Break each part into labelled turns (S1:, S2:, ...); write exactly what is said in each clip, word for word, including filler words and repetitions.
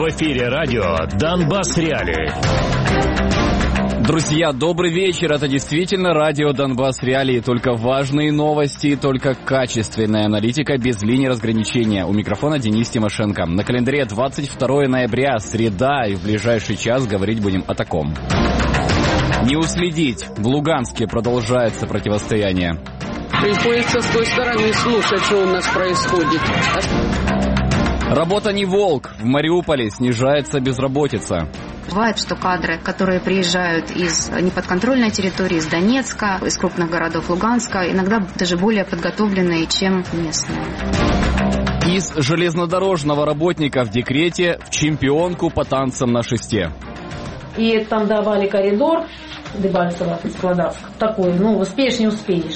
S1: В эфире радио «Донбасс Реалии».
S2: Друзья, добрый вечер. Это действительно радио «Донбасс Реалии». Только важные новости, только качественная аналитика без линии разграничения. У микрофона Денис Тимошенко. На календаре двадцать второе ноября, среда, и в ближайший час говорить будем о таком. Не уследить. В Луганске продолжается противостояние.
S3: Приходится с той стороны слушать, что у нас происходит.
S2: Работа не волк. В Мариуполе снижается безработица.
S4: Бывает, что кадры, которые приезжают из неподконтрольной территории, из Донецка, из крупных городов Луганска, иногда даже более подготовленные, чем местные.
S2: Из железнодорожного работника в декрете в чемпионку по танцам на шесте.
S5: И там давали коридор Дебальцево, Складовск. Такой, ну, успеешь, не успеешь.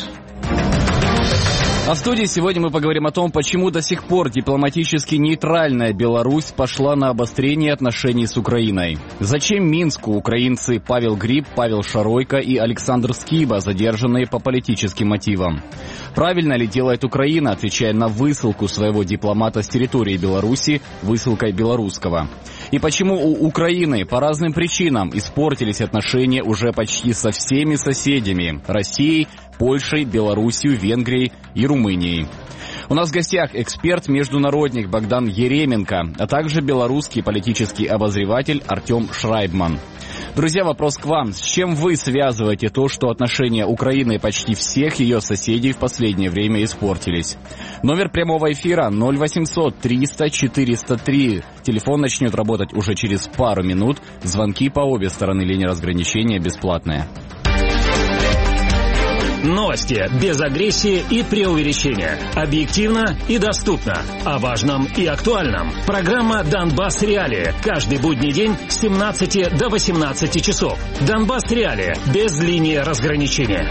S2: А в студии сегодня мы поговорим о том, почему до сих пор дипломатически нейтральная Беларусь пошла на обострение отношений с Украиной. Зачем Минску украинцы Павел Гриб, Павел Шаройко и Александр Скиба, задержанные по политическим мотивам? Правильно ли делает Украина, отвечая на высылку своего дипломата с территории Беларуси высылкой белорусского? И почему у Украины по разным причинам испортились отношения уже почти со всеми соседями – Россией, Польшей, Белоруссией, Венгрией и Румынией? У нас в гостях эксперт-международник Богдан Еременко, а также белорусский политический обозреватель Артем Шрайбман. Друзья, вопрос к вам. С чем вы связываете то, что отношения Украины и почти всех ее соседей в последнее время испортились? Номер прямого эфира ноль восемьсот триста четыреста три. Телефон начнет работать уже через пару минут. Звонки по обе стороны линии разграничения бесплатные.
S1: Новости без агрессии и преувеличения. Объективно и доступно. О важном и актуальном. Программа «Донбасс Реалии». Каждый будний день с семнадцати до восемнадцати часов. «Донбасс Реалии» без линии разграничения.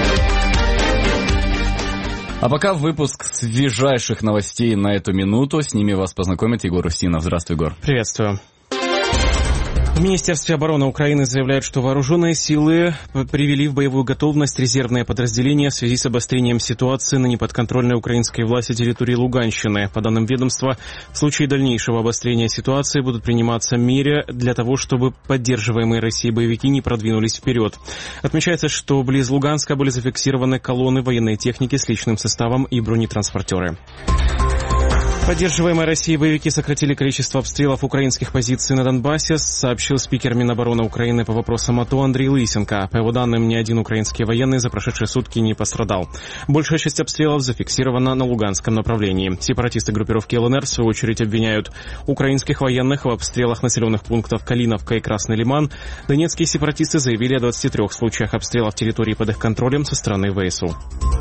S2: А пока выпуск свежайших новостей на эту минуту. С ними вас познакомит Егор Устинов. Здравствуй, Егор.
S6: Приветствую. В Министерстве обороны Украины заявляют, что вооруженные силы привели в боевую готовность резервные подразделения в связи с обострением ситуации на неподконтрольной украинской власти территории Луганщины. По данным ведомства, в случае дальнейшего обострения ситуации будут приниматься меры для того, чтобы поддерживаемые Россией боевики не продвинулись вперед. Отмечается, что близ Луганска были зафиксированы колонны военной техники с личным составом и бронетранспортеры. Поддерживаемые Россией боевики сократили количество обстрелов украинских позиций на Донбассе, сообщил спикер Минобороны Украины по вопросам АТО Андрей Лысенко. По его данным, ни один украинский военный за прошедшие сутки не пострадал. Большая часть обстрелов зафиксирована на Луганском направлении. Сепаратисты группировки ЛНР, в свою очередь, обвиняют украинских военных в обстрелах населенных пунктов Калиновка и Красный Лиман. Донецкие сепаратисты заявили о двадцати трёх случаях обстрелов территории под их контролем со стороны ВСУ.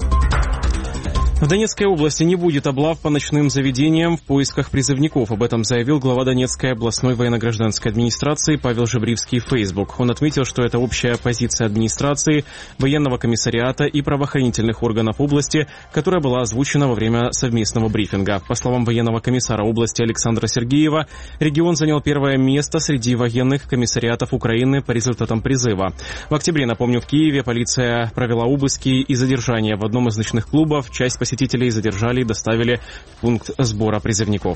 S6: В Донецкой области не будет облав по ночным заведениям в поисках призывников. Об этом заявил глава Донецкой областной военно-гражданской администрации Павел Жебривский в Facebook. Он отметил, что это общая позиция администрации, военного комиссариата и правоохранительных органов области, которая была озвучена во время совместного брифинга. По словам военного комиссара области Александра Сергеева, регион занял первое место среди военных комиссариатов Украины по результатам призыва. В октябре, напомню, в Киеве полиция провела обыски и задержания в одном из ночных клубов. Часть посетителей задержали и доставили в пункт сбора призывников.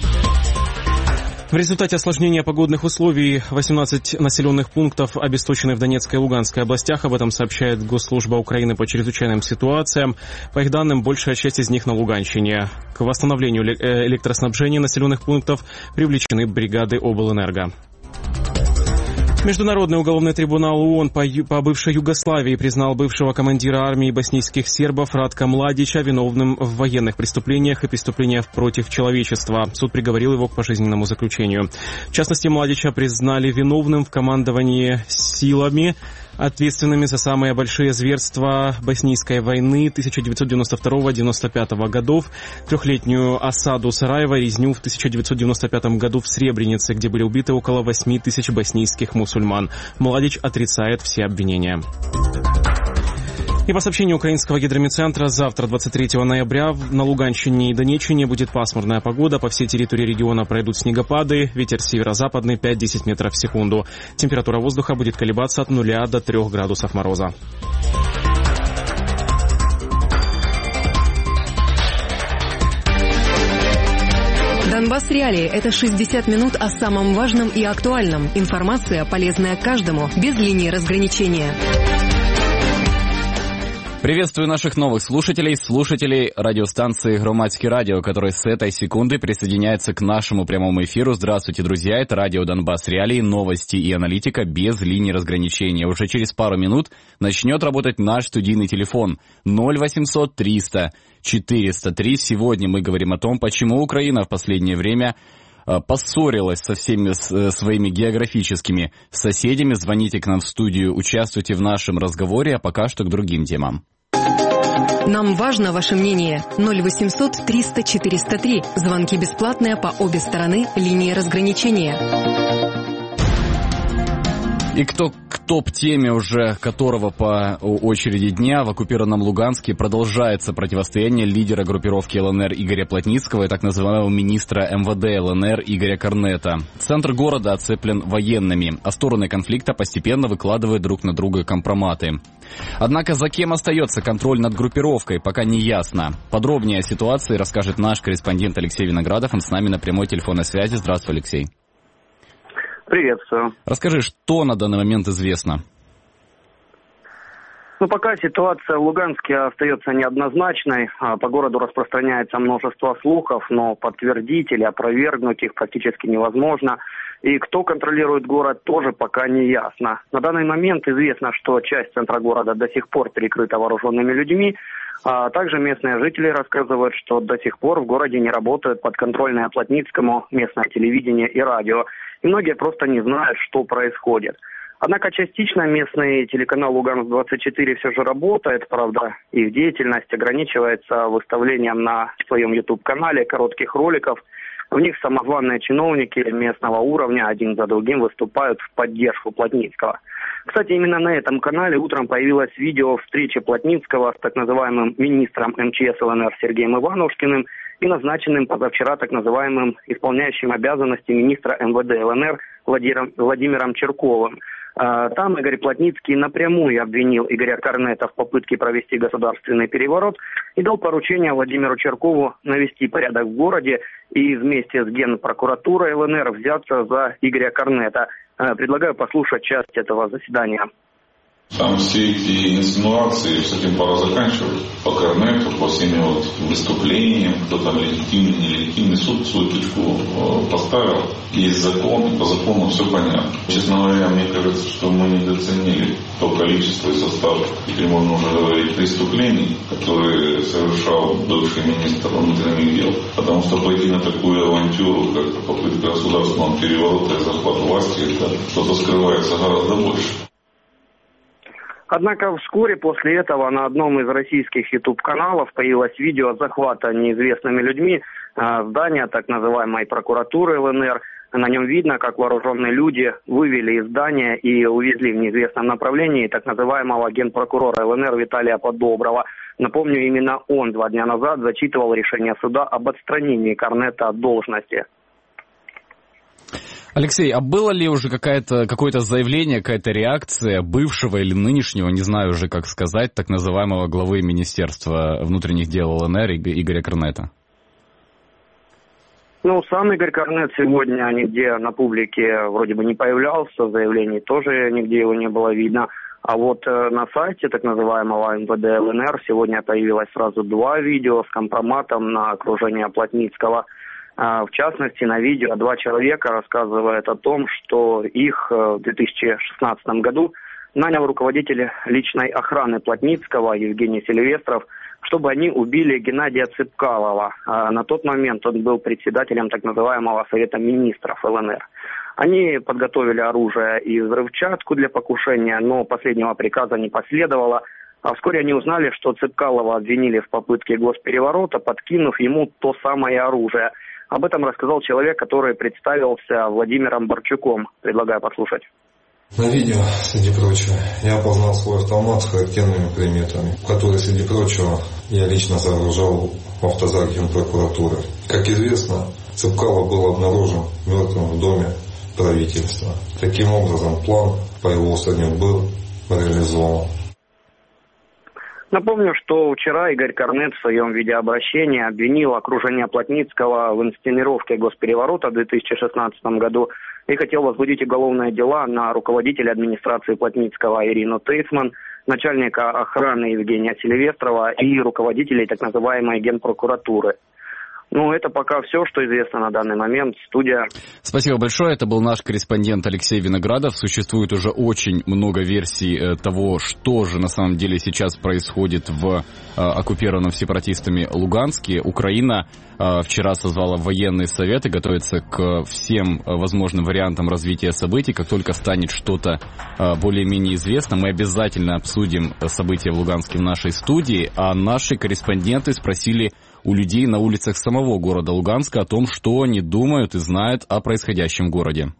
S6: В результате осложнения погодных условий восемнадцать населенных пунктов обесточены в Донецкой и Луганской областях. Об этом сообщает Госслужба Украины по чрезвычайным ситуациям. По их данным, большая часть из них на Луганщине. К восстановлению электроснабжения населенных пунктов привлечены бригады облэнерго. Международный уголовный трибунал ООН по, по бывшей Югославии признал бывшего командира армии боснийских сербов Радка Младича виновным в военных преступлениях и преступлениях против человечества. Суд приговорил его к пожизненному заключению. В частности, Младича признали виновным в командовании силами, ответственными за самые большие зверства боснийской войны тысяча девятьсот девяносто второго — девяносто пятого годов, трехлетнюю осаду Сараева, резню в тысяча девятьсот девяносто пятом году в Сребренице, где были убиты около восьми тысяч боснийских мусульман. Младич отрицает все обвинения. И по сообщению украинского гидрометцентра, завтра, двадцать третьего ноября, на Луганщине и Донеччине будет пасмурная погода. По всей территории региона пройдут снегопады. Ветер северо-западный пять-десять метров в секунду. Температура воздуха будет колебаться от нуля до трёх градусов мороза.
S7: Донбасс Реалии – это шестьдесят минут о самом важном и актуальном. Информация, полезная каждому, без линии разграничения.
S2: Приветствую наших новых слушателей, слушателей радиостанции «Громадский радио», которые с этой секунды присоединяются к нашему прямому эфиру. Здравствуйте, друзья, это радио «Донбасс Реалии», новости и аналитика без линии разграничения. Уже через пару минут начнет работать наш студийный телефон ноль восемьсот триста четыреста три. Сегодня мы говорим о том, почему Украина в последнее время поссорилась со всеми своими географическими соседями. Звоните к нам в студию, участвуйте в нашем разговоре, а пока что к другим темам.
S7: Нам важно ваше мнение. ноль восемьсот триста четыреста три. Звонки бесплатные по обе стороны линии разграничения.
S2: И кто к топ-теме уже которого по очереди дня в оккупированном Луганске продолжается противостояние лидера группировки ЛНР Игоря Плотницкого и так называемого министра эм вэ дэ ЛНР Игоря Корнета. Центр города оцеплен военными, а стороны конфликта постепенно выкладывают друг на друга компроматы. Однако за кем остается контроль над группировкой, пока не ясно. Подробнее о ситуации расскажет наш корреспондент Алексей Виноградов. Он с нами на прямой телефонной связи. Здравствуй, Алексей.
S8: Приветствую.
S2: Расскажи, что на данный момент известно?
S8: Ну, пока ситуация в Луганске остается неоднозначной. По городу распространяется множество слухов, но подтвердить или опровергнуть их практически невозможно. И кто контролирует город, тоже пока не ясно. На данный момент известно, что часть центра города до сих пор перекрыта вооруженными людьми. А также местные жители рассказывают, что до сих пор в городе не работают подконтрольные Плотницкому местное телевидение и радио. И многие просто не знают, что происходит. Однако частично местный телеканал «Луганск двадцать четыре» все же работает, правда, их деятельность ограничивается выставлением на своем YouTube-канале коротких роликов. В них самозваные чиновники местного уровня один за другим выступают в поддержку Плотницкого. Кстати, именно на этом канале утром появилось видео встречи Плотницкого с так называемым министром эм че эс ЛНР Сергеем Иванушкиным и назначенным позавчера так называемым исполняющим обязанности министра эм вэ дэ ЛНР Владимиром, Владимиром Чирковым. Там Игорь Плотницкий напрямую обвинил Игоря Корнета в попытке провести государственный переворот и дал поручение Владимиру Чиркову навести порядок в городе и вместе с Генпрокуратурой ЛНР взяться за Игоря Корнета. Предлагаю послушать часть этого заседания.
S9: Там все эти инсинуации, с этим пора заканчивать. По Корнету, по всеми вот выступлениям, кто там легитимный, нелегитимный, суд свою точку поставил. Есть закон, и по закону все понятно. Честно говоря, мне кажется, что мы недооценили то количество и состав, теперь можно уже говорить, преступлений, которые совершал бывший министр внутренних дел. Потому что пойти на такую авантюру, как попытка государственного переворота и захват власти, это что-то скрывается гораздо больше.
S8: Однако вскоре после этого на одном из российских YouTube-каналов появилось видео захвата неизвестными людьми здания так называемой прокуратуры ЛНР. На нем видно, как вооруженные люди вывели из здания и увезли в неизвестном направлении так называемого генпрокурора ЛНР Виталия Подоброва. Напомню, именно он два дня назад зачитывал решение суда об отстранении Корнета от должности.
S2: Алексей, а было ли уже какая-то, какое-то заявление, какая-то реакция бывшего или нынешнего, не знаю уже как сказать, так называемого главы Министерства внутренних дел ЛНР Игоря Корнета?
S8: Ну, сам Игорь Корнет сегодня нигде на публике вроде бы не появлялся, заявлений тоже нигде его не было видно. А вот э, на сайте так называемого эм вэ дэ ЛНР сегодня появилось сразу два видео с компроматом на окружение Плотницкого. В частности, на видео два человека рассказывают о том, что их в две тысячи шестнадцатом году нанял руководитель личной охраны Плотницкого Евгений Сильвестров, чтобы они убили Геннадия Цыпкалова. На тот момент он был председателем так называемого Совета министров ЛНР. Они подготовили оружие и взрывчатку для покушения, но последнего приказа не последовало. А вскоре они узнали, что Цыпкалова обвинили в попытке госпереворота, подкинув ему то самое оружие. Об этом рассказал человек, который представился Владимиром Борчуком. Предлагаю послушать.
S10: На видео, среди прочего, я опознал свой автомат с характерными приметами, который, среди прочего, я лично сооружал в автозаке Генпрокуратуры. Как известно, Цыпкалов был обнаружен мертвым в доме правительства. Таким образом, план по его устранению был реализован.
S8: Напомню, что вчера Игорь Корнет в своем видеообращении обвинил окружение Плотницкого в инсценировке госпереворота в две тысячи шестнадцатом году и хотел возбудить уголовные дела на руководителя администрации Плотницкого Ирину Тейцман, начальника охраны Евгения Сильвестрова и руководителей так называемой Генпрокуратуры. Ну, это пока все, что известно на данный момент. Студия.
S2: Спасибо большое. Это был наш корреспондент Алексей Виноградов. Существует уже очень много версий того, что же на самом деле сейчас происходит в оккупированном сепаратистами Луганске. Украина вчера созвала военный совет и готовится к всем возможным вариантам развития событий. Как только станет что-то более-менее известно, мы обязательно обсудим события в Луганске в нашей студии. А наши корреспонденты спросили у людей на улицах самого города Луганска о том, что они думают и знают о происходящем в городе.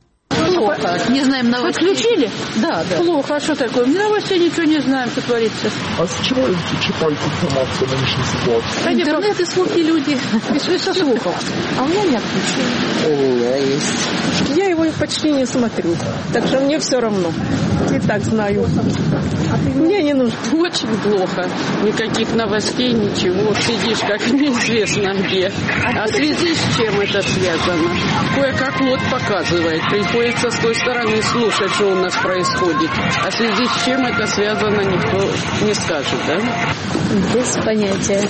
S11: Плохо. Не знаем новостей. Отключили? Да, да. Плохо. А что такое? Мы новостей ничего не знаем, что творится.
S12: А с чего вы читаете информацию о нынешней ситуации?
S11: Интернет и слухи люди. И со слухов. А у меня нет отключения.
S13: У меня есть. Я его почти не смотрю. Так что мне все равно. И так знаю. Мне не нужно.
S3: Очень плохо. Никаких новостей, ничего. Сидишь как неизвестно где. А в связи с чем это связано? Кое-как вот показывает. Приходится с той стороны слушать, что у нас происходит. А в связи с чем это связано, никто не скажет, да?
S13: Без понятия.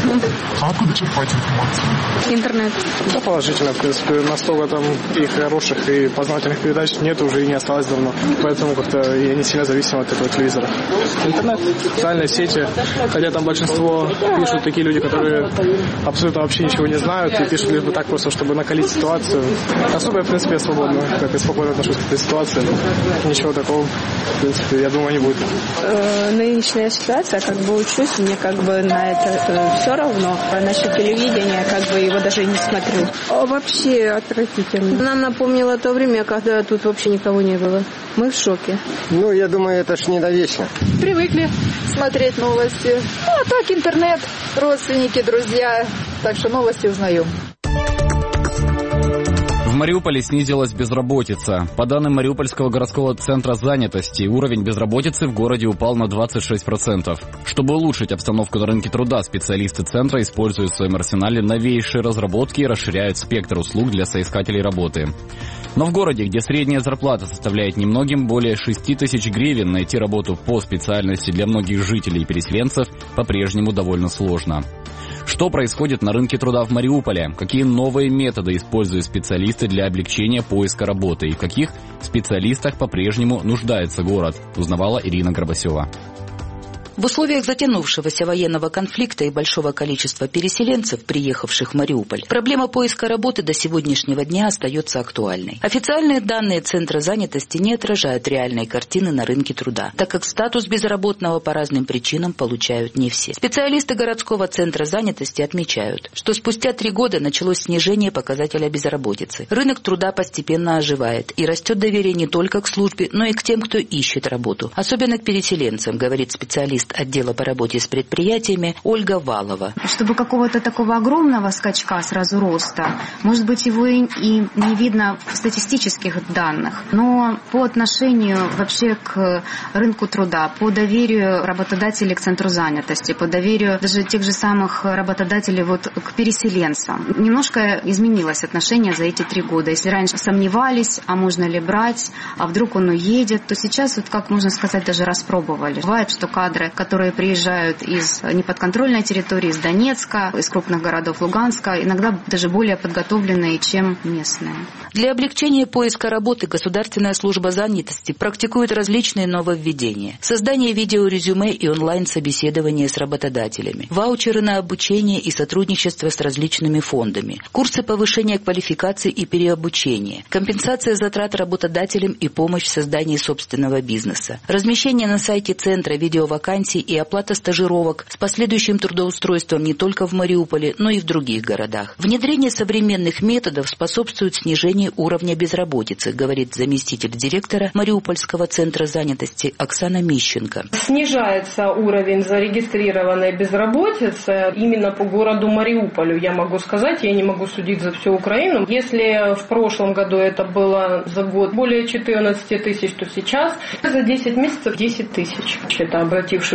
S12: А откуда черпать информацию?
S13: Интернет.
S14: Да, положительно, в принципе. Настолько там и хороших, и познавательных передач нет, уже и не осталось давно. Поэтому как-то я не сильно зависим от этого телевизора. Интернет, социальные сети, хотя там большинство пишут такие люди, которые абсолютно вообще ничего не знают, и пишут лишь бы так просто, чтобы накалить ситуацию. Особо я, в принципе, свободно, как и спокойно отношусь к этой ситуации. Ничего такого, в принципе, я думаю, не будет.
S13: Э, нынешняя ситуация, как бы учусь, мне как бы на это э, все равно. А насчет телевидения, как бы его даже не смотрю. А вообще отвратительно. Нам напомнило то время, когда тут вообще никого не было. Мы в шоке.
S15: Ну, я думаю, это ж не навечно.
S11: Привыкли смотреть новости. Ну, а так интернет, родственники, друзья. Так что новости узнаем.
S2: В Мариуполе снизилась безработица. По данным Мариупольского городского центра занятости, уровень безработицы в городе упал на двадцать шесть процентов. Чтобы улучшить обстановку на рынке труда, специалисты центра используют в своем арсенале новейшие разработки и расширяют спектр услуг для соискателей работы. Но в городе, где средняя зарплата составляет немногим более шесть тысяч гривен, найти работу по специальности для многих жителей и переселенцев по-прежнему довольно сложно. Что происходит на рынке труда в Мариуполе? Какие новые методы используют специалисты для облегчения поиска работы? И в каких специалистах по-прежнему нуждается город? Узнавала Ирина Горбасева.
S16: В условиях затянувшегося военного конфликта и большого количества переселенцев, приехавших в Мариуполь, проблема поиска работы до сегодняшнего дня остается актуальной. Официальные данные Центра занятости не отражают реальной картины на рынке труда, так как статус безработного по разным причинам получают не все. Специалисты городского Центра занятости отмечают, что спустя три года началось снижение показателя безработицы. Рынок труда постепенно оживает и растет доверие не только к службе, но и к тем, кто ищет работу. Особенно к переселенцам, говорит специалист отдела по работе с предприятиями Ольга Валова.
S4: Чтобы какого-то такого огромного скачка сразу роста, может быть, его и, и не видно в статистических данных, но по отношению вообще к рынку труда, по доверию работодателей к центру занятости, по доверию даже тех же самых работодателей вот к переселенцам, немножко изменилось отношение за эти три года. Если раньше сомневались, а можно ли брать, а вдруг он уедет, то сейчас, вот как можно сказать, даже распробовали. Бывает, что кадры, которые приезжают из неподконтрольной территории, из Донецка, из крупных городов Луганска, иногда даже более подготовленные, чем местные.
S16: Для облегчения поиска работы Государственная служба занятости практикует различные нововведения. Создание видеорезюме и онлайн-собеседования с работодателями, ваучеры на обучение и сотрудничество с различными фондами, курсы повышения квалификации и переобучения, компенсация затрат работодателям и помощь в создании собственного бизнеса, размещение на сайте Центра видеовакансий и оплата стажировок с последующим трудоустройством не только в Мариуполе, но и в других городах. Внедрение современных методов способствует снижению уровня безработицы, говорит заместитель директора Мариупольского центра занятости Оксана Мищенко.
S17: Снижается уровень зарегистрированной безработицы именно по городу Мариуполю. Я могу сказать, я не могу судить за всю Украину. Если в прошлом году это было за год более четырнадцать тысяч, то сейчас за десять месяцев десять тысяч. Это обратившихся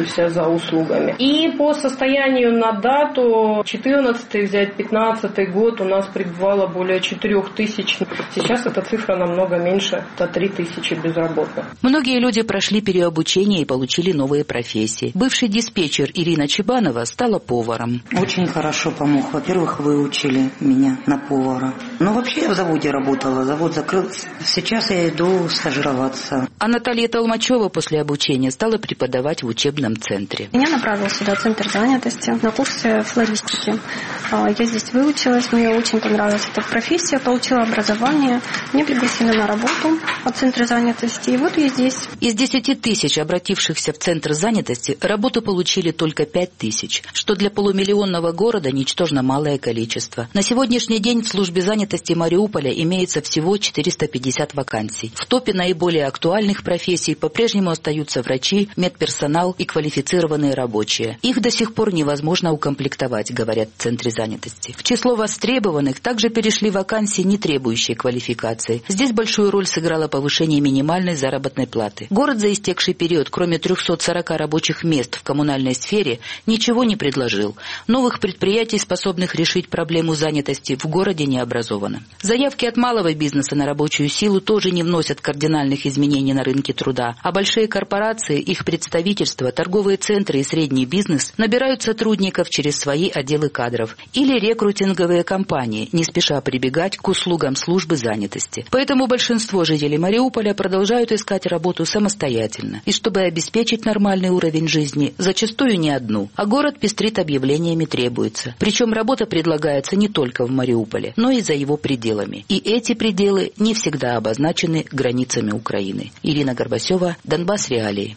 S17: платившихся за услугами. И по состоянию на дату четырнадцатый взять пятнадцатый год у нас пребывало более четырех тысяч. Сейчас эта цифра намного меньше, это три тысячи безработных.
S16: Многие люди прошли переобучение и получили новые профессии. Бывший диспетчер Ирина Чебанова стала поваром.
S18: Очень хорошо помог. Во-первых, выучили меня на повара. Но вообще я в заводе работала, завод закрылся. Сейчас я иду стажироваться.
S16: А Наталья Толмачева после обучения стала преподавать в учебном центре.
S19: Меня направил сюда центр занятости на курсе флористики. Я здесь выучилась, мне очень понравилась эта профессия, получила образование. Меня пригласили на работу от центра занятости, и вот я здесь.
S16: Из десяти тысяч обратившихся в центр занятости работу получили только пять тысяч, что для полумиллионного города ничтожно малое количество. На сегодняшний день в службе занятости Мариуполя имеется всего четыреста пятьдесят вакансий. В топе наиболее актуальных профессий по-прежнему остаются врачи, медперсонал и квалифицированные рабочие. Их до сих пор невозможно укомплектовать, говорят в центре занятости. В число востребованных также перешли вакансии, не требующие квалификации. Здесь большую роль сыграло повышение минимальной заработной платы. Город за истекший период, кроме трехсот сорока рабочих мест в коммунальной сфере, ничего не предложил. Новых предприятий, способных решить проблему занятости, в городе не образовано. Заявки от малого бизнеса на рабочую силу тоже не вносят кардинальных изменений на рынке труда, а большие корпорации, их представительства, торговые центры и средний бизнес набирают сотрудников через свои отделы кадров или рекрутинговые компании, не спеша прибегать к услугам службы занятости. Поэтому большинство жителей Мариуполя продолжают искать работу самостоятельно. И чтобы обеспечить нормальный уровень жизни, зачастую не одну, а город пестрит объявлениями требуется. Причем работа предлагается не только в Мариуполе, но и за его пределами. И эти пределы не всегда обозначены границами Украины. Ирина Горбасева, Донбасс Реалии.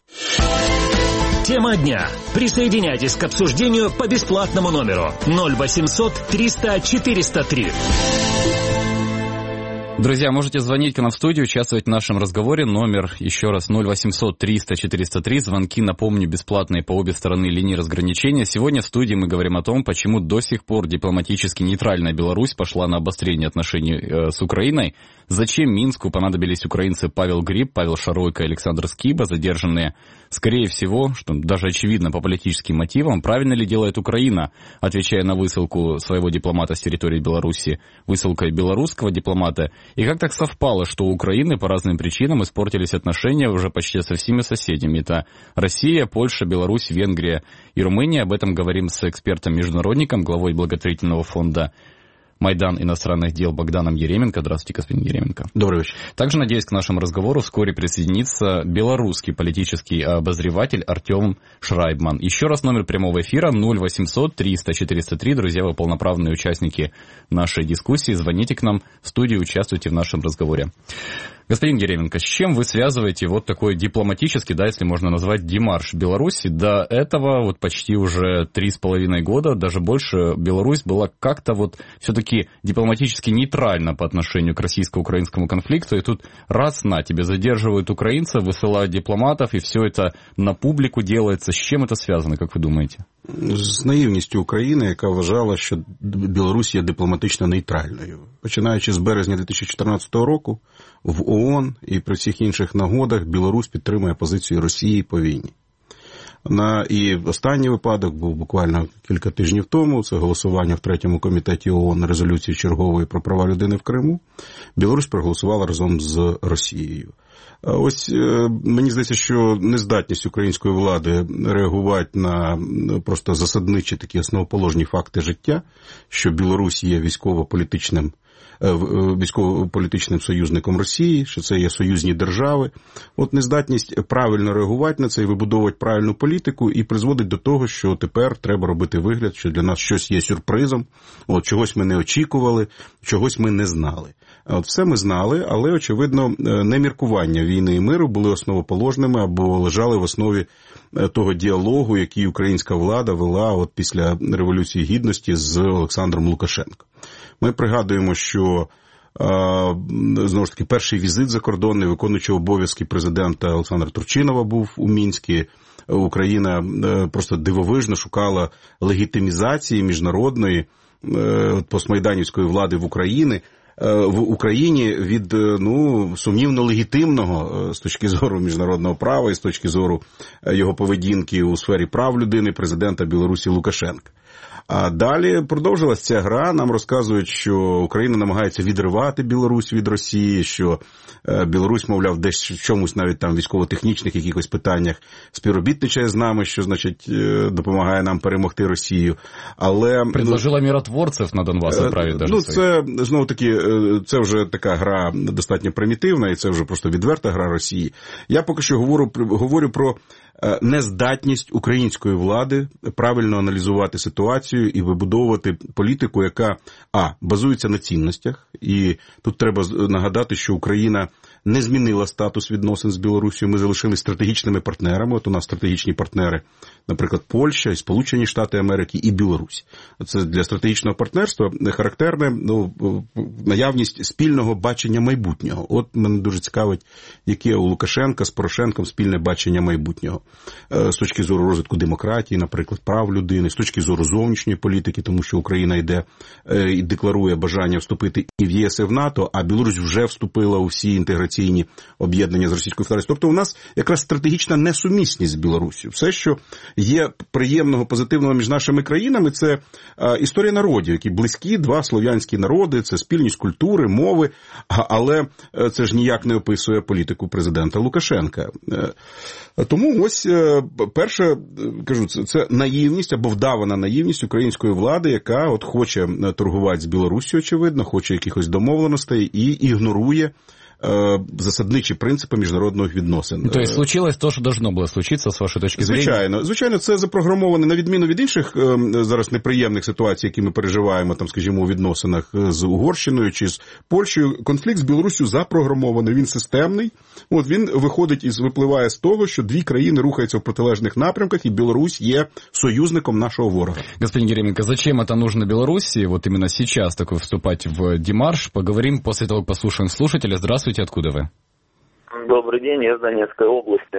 S1: Тема дня. Присоединяйтесь к обсуждению по бесплатному номеру ноль восемьсот триста четыреста три.
S2: Друзья, можете звонить к нам в студию, участвовать в нашем разговоре. Номер, еще раз, ноль восемьсот триста четыреста три. Звонки, напомню, бесплатные по обе стороны линии разграничения. Сегодня в студии мы говорим о том, почему до сих пор дипломатически нейтральная Беларусь пошла на обострение отношений э, с Украиной. Зачем Минску понадобились украинцы Павел Гриб, Павел Шаройко и Александр Скиба, задержанные, скорее всего, что даже очевидно по политическим мотивам, правильно ли делает Украина, отвечая на высылку своего дипломата с территории Беларуси, высылкой белорусского дипломата. И как так совпало, что у Украины по разным причинам испортились отношения уже почти со всеми соседями. Это Россия, Польша, Беларусь, Венгрия и Румыния. Об этом говорим с экспертом-международником, главой благотворительного фонда Майдан иностранных дел Богданом Еременко. Здравствуйте, господин Еременко.
S20: Добрый вечер.
S2: Также, надеюсь, к нашему разговору вскоре присоединится белорусский политический обозреватель Артем Шрайбман. Еще раз номер прямого эфира ноль восемьсот триста четыреста три. Друзья, вы полноправные участники нашей дискуссии. Звоните к нам в студию, участвуйте в нашем разговоре. Господин Еременко, с чем вы связываете вот такой дипломатический, да, если можно назвать, демарш Беларуси? До этого вот почти уже три с половиной года, даже больше, Беларусь была как-то вот все-таки дипломатически нейтральна по отношению к российско-украинскому конфликту. И тут раз на тебе задерживают украинцев, высылают дипломатов, и все это на публику делается. С чем это связано, как вы думаете?
S20: З наївністю України, яка вважала, що Білорусь є дипломатично нейтральною. Починаючи з березня дві тисячі чотирнадцятого року, в ООН і при всіх інших нагодах Білорусь підтримує позицію Росії по війні. На, і останній випадок був буквально кілька тижнів тому, це голосування в третьому комітеті ООН резолюції чергової про права людини в Криму. Білорусь проголосувала разом з Росією. Ось мені здається, що нездатність української влади реагувати на просто засадничі такі основоположні факти життя, що Білорусь є військово-політичним військово-політичним союзником Росії, що це є союзні держави. От нездатність правильно реагувати на це і вибудовувати правильну політику і призводить до того, що тепер треба робити вигляд, що для нас щось є сюрпризом, от чогось ми не очікували, чогось ми не знали. От все ми знали, але, очевидно, не міркування війни і миру були основоположними або лежали в основі того діалогу, який українська влада вела от після Революції Гідності з Олександром Лукашенком. Ми пригадуємо, що, знову ж таки, перший візит закордонний, виконуючий обов'язки президента Олександра Турчинова був у Мінську. Україна просто дивовижно шукала легітимізації міжнародної постмайданівської влади в Україні. в Україні від, ну, сумнівно легітимного з точки зору міжнародного права і з точки зору його поведінки у сфері прав людини президента Білорусі Лукашенка. А далі продовжилась ця гра, нам розказують, що Україна намагається відривати Білорусь від Росії, що Білорусь, мовляв, десь в чомусь навіть там військово-технічних якихось питаннях співробітничає з нами, що, значить, допомагає нам перемогти Росію. Але...
S2: Предложила миротворців на Донбас відправити даже.
S20: Ну, це, знову таки, це вже така гра достатньо примітивна, і це вже просто відверта гра Росії. Я поки що говорю, говорю про нездатність української влади правильно аналізувати ситуацію і вибудовувати політику, яка, а, базується на цінностях, і тут треба нагадати, що Україна не змінила статус відносин з Білорусією, ми залишились стратегічними партнерами, от у нас стратегічні партнери, наприклад, Польща, і Сполучені Штати Америки, і Білорусь. Це для стратегічного партнерства характерне, ну, наявність спільного бачення майбутнього. От мене дуже цікавить, яке у Лукашенка з Порошенком спільне бачення майбутнього. З точки зору розвитку демократії, наприклад, прав людини, з точки зору зовнішньої політики, тому що Україна йде і декларує бажання вступити і в ЄС, і в НАТО, а Білорусь вже вступила у всі інтеграційні об'єднання з Російською Федерацією. Тобто у нас якраз стратегічна несумісність з Білоруссю. Все, що є приємного, позитивного між нашими країнами, це історія народів, які близькі, два слов'янські народи, це спільність культури, мови, але це ж ніяк не описує політику президента Лукашенка. Тому ось перше, кажу, це, це наївність або вдавана наївність української влади, яка от хоче торгувати з Білоруссю, очевидно, хоче якихось домовленостей і ігнорує засадничі принципи міжнародних відносин.
S2: То есть случилось то, що должно було случитися, з вашої точки зору?
S20: Звичайно. Звичайно, це запрограмовано, на відміну від інших зараз неприємних ситуацій, які ми переживаємо, там, скажімо, у відносинах з Угорщиною чи з Польщею. Конфлікт з Білоруссю запрограмований, він системний. От він виходить і випливає з того, що дві країни рухаються в протилежних напрямках, і Білорусь є союзником нашого ворога.
S2: Господин Еременко, зачем это нужно Белоруссии, вот именно сейчас такой вступать в демарш? Поговорим после того, как послушаем слушателя. Здравствуйте. Здравствуйте, откуда вы?
S21: Добрый день, я из Донецкой области.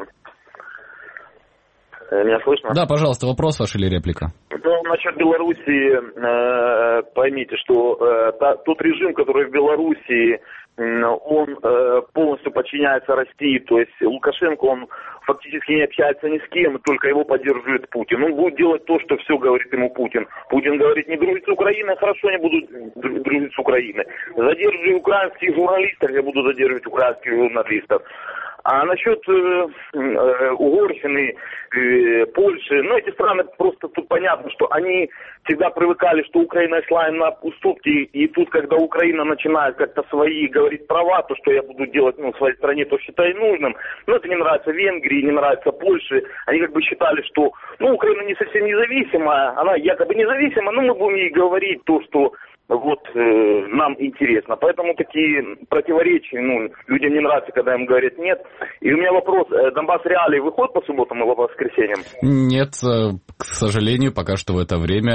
S21: Меня слышно?
S2: Да, пожалуйста, вопрос ваш или реплика?
S21: Ну, насчет Белоруссии, э, поймите, что э, та, тот режим, который в Белоруссии, он э, полностью подчиняется России, то есть Лукашенко, он фактически не общается ни с кем, только его поддерживает Путин. Он будет делать то, что все говорит ему Путин. Путин говорит, не дружить с Украиной, хорошо, не буду дружить с Украиной. Задерживаю украинских журналистов, я буду задерживать украинских журналистов. А насчет э, э, Угорщины, э, Польши, ну, эти страны просто тут понятно, что они всегда привыкали, что Украина шла им на уступки, и тут, когда Украина начинает как-то свои говорить права, то, что я буду делать, ну, в своей стране, то считаю нужным, ну, это не нравится Венгрии, не нравится Польше, они как бы считали, что, ну, Украина не совсем независимая, она якобы независима, но мы будем ей говорить то, что вот э, нам интересно. Поэтому такие противоречия, ну, людям не нравится, когда им говорят нет. И у меня вопрос, э, Донбасс Реалии выходит по субботам или по воскресеньям?
S2: Нет, к сожалению, пока что в это время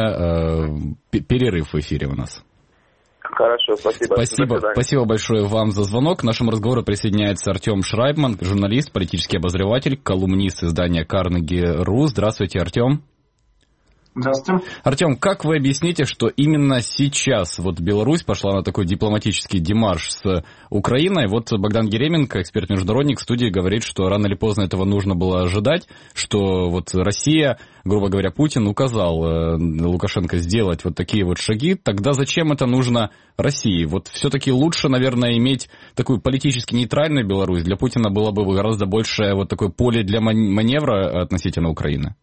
S2: э, перерыв в эфире у нас.
S21: Хорошо, спасибо.
S2: Спасибо, спасибо большое вам за звонок. К нашему разговору присоединяется Артем Шрайбман, журналист, политический обозреватель, колумнист издания Carnegie.ru. Здравствуйте, Артем.
S22: Здравствуйте.
S2: Артем, как вы объясните, что именно сейчас вот Беларусь пошла на такой дипломатический демарш с Украиной? Вот Богдан Еременко, эксперт-международник, в студии говорит, что рано или поздно этого нужно было ожидать, что вот Россия, грубо говоря, Путин указал э, Лукашенко сделать вот такие вот шаги. Тогда зачем это нужно России? Вот все-таки лучше, наверное, иметь такую политически нейтральную Беларусь. Для Путина было бы гораздо большее вот такое поле для маневра относительно Украины.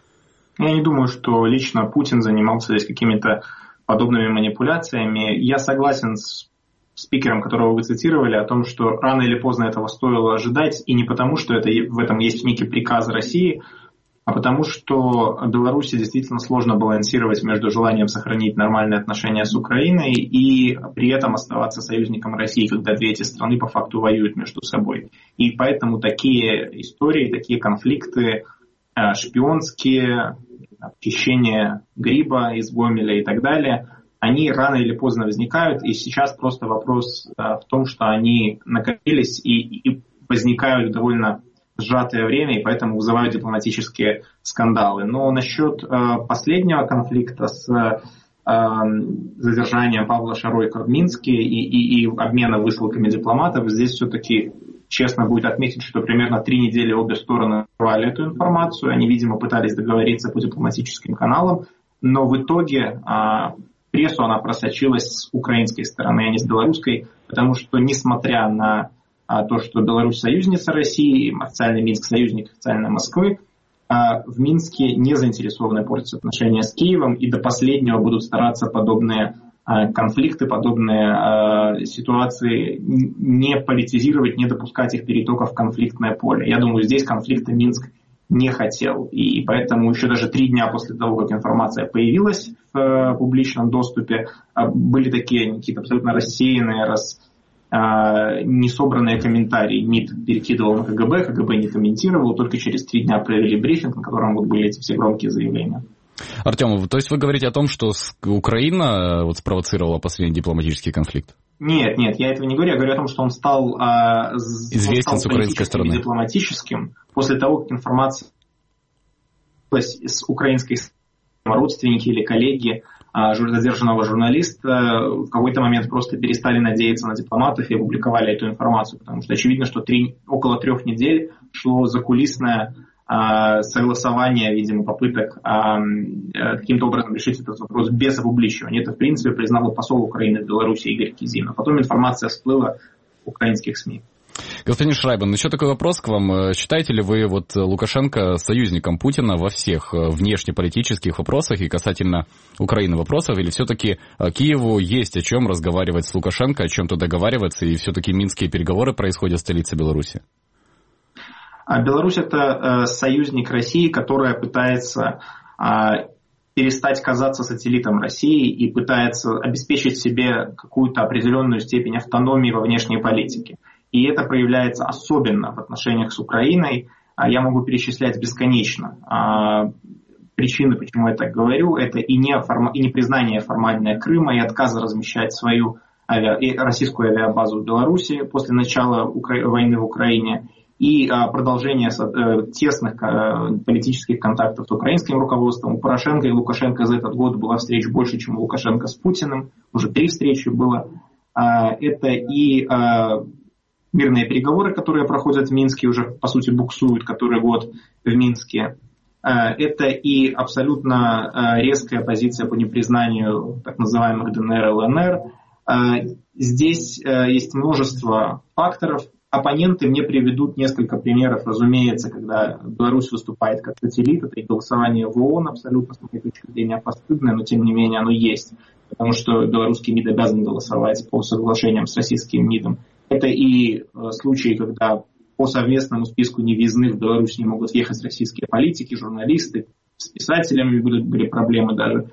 S22: Я не думаю, что лично Путин занимался здесь какими-то подобными манипуляциями. Я согласен с спикером, которого вы цитировали, о том, что рано или поздно этого стоило ожидать, и не потому, что это, в этом есть некий приказ России, а потому что Беларуси действительно сложно балансировать между желанием сохранить нормальные отношения с Украиной и при этом оставаться союзником России, когда две эти страны по факту воюют между собой. И поэтому такие истории, такие конфликты, шпионские, хищение гриба из Гомеля и так далее, они рано или поздно возникают, и сейчас просто вопрос в том, что они накопились и, и возникают в довольно сжатое время, и поэтому вызывают дипломатические скандалы. Но насчет последнего конфликта с задержания Павла Шаройко в Минске и, и, и обмена высылками дипломатов. Здесь все-таки честно будет отметить, что примерно три недели обе стороны скрывали эту информацию. Они, видимо, пытались договориться по дипломатическим каналам, но в итоге а, прессу она просочилась с украинской стороны, а не с белорусской, потому что, несмотря на а, то, что Беларусь союзница России, официальный Минск союзник официальной Москвы, а, в Минске не заинтересованы портить отношения с Киевом и до последнего будут стараться подобные конфликты, подобные э, ситуации не политизировать, не допускать их перетока в конфликтное поле. Я думаю, здесь конфликта Минск не хотел. И поэтому еще даже три дня после того, как информация появилась в э, публичном доступе, э, были такие какие-то абсолютно рассеянные, рас, э, несобранные комментарии. МИД перекидывал на КГБ, КГБ не комментировал, только через три дня провели брифинг, на котором вот были эти все громкие заявления.
S2: Артем, то есть вы говорите о том, что Украина вот спровоцировала последний дипломатический конфликт?
S22: Нет, нет, я этого не говорю. Я говорю о том, что он стал, э,
S2: известен
S22: он стал
S2: с украинской стороны,
S22: дипломатическим после того, как информация с украинской родственники или коллеги э, задержанного журналиста в какой-то момент просто перестали надеяться на дипломатов и опубликовали эту информацию, потому что очевидно, что три, около трех недель шло закулисное согласование, видимо, попыток а, каким-то образом решить этот вопрос без опубличивания. Это, в принципе, признал посол Украины в Беларуси Игорь Кизин. А потом информация всплыла в украинских СМИ.
S2: Господин Шрайбан, еще такой вопрос к вам. Считаете ли вы вот Лукашенко союзником Путина во всех внешнеполитических вопросах и касательно Украины вопросов, или все-таки Киеву есть о чем разговаривать с Лукашенко, о чем-то договариваться, и все-таки минские переговоры происходят в столице Беларуси?
S22: Беларусь – это союзник России, которая пытается перестать казаться сателлитом России и пытается обеспечить себе какую-то определенную степень автономии во внешней политике. И это проявляется особенно в отношениях с Украиной. Я могу перечислять бесконечно причины, почему я так говорю. Это и не, форма, и не признание формальное Крыма, и отказ размещать свою авиа, и российскую авиабазу в Беларуси после начала Укра... войны в Украине, и а, продолжение а, тесных а, политических контактов с украинским руководством. У Порошенко и Лукашенко за этот год была встреч больше, чем у Лукашенко с Путиным. Уже три встречи было. А, это и а, мирные переговоры, которые проходят в Минске, уже по сути буксуют который год в Минске. А, это и абсолютно а, резкая позиция по непризнанию так называемых ДНР, ЛНР. А, здесь а, есть множество факторов. Оппоненты мне приведут несколько примеров, разумеется, когда Беларусь выступает как сателлит. Это и голосование в ООН, абсолютно, с моей точки зрения, постыдное, но тем не менее оно есть, потому что белорусский МИД обязан голосовать по соглашениям с российским МИДом. Это и э, случаи, когда по совместному списку невъездных в Беларусь не могут въехать российские политики, журналисты, с писателями были, были проблемы даже.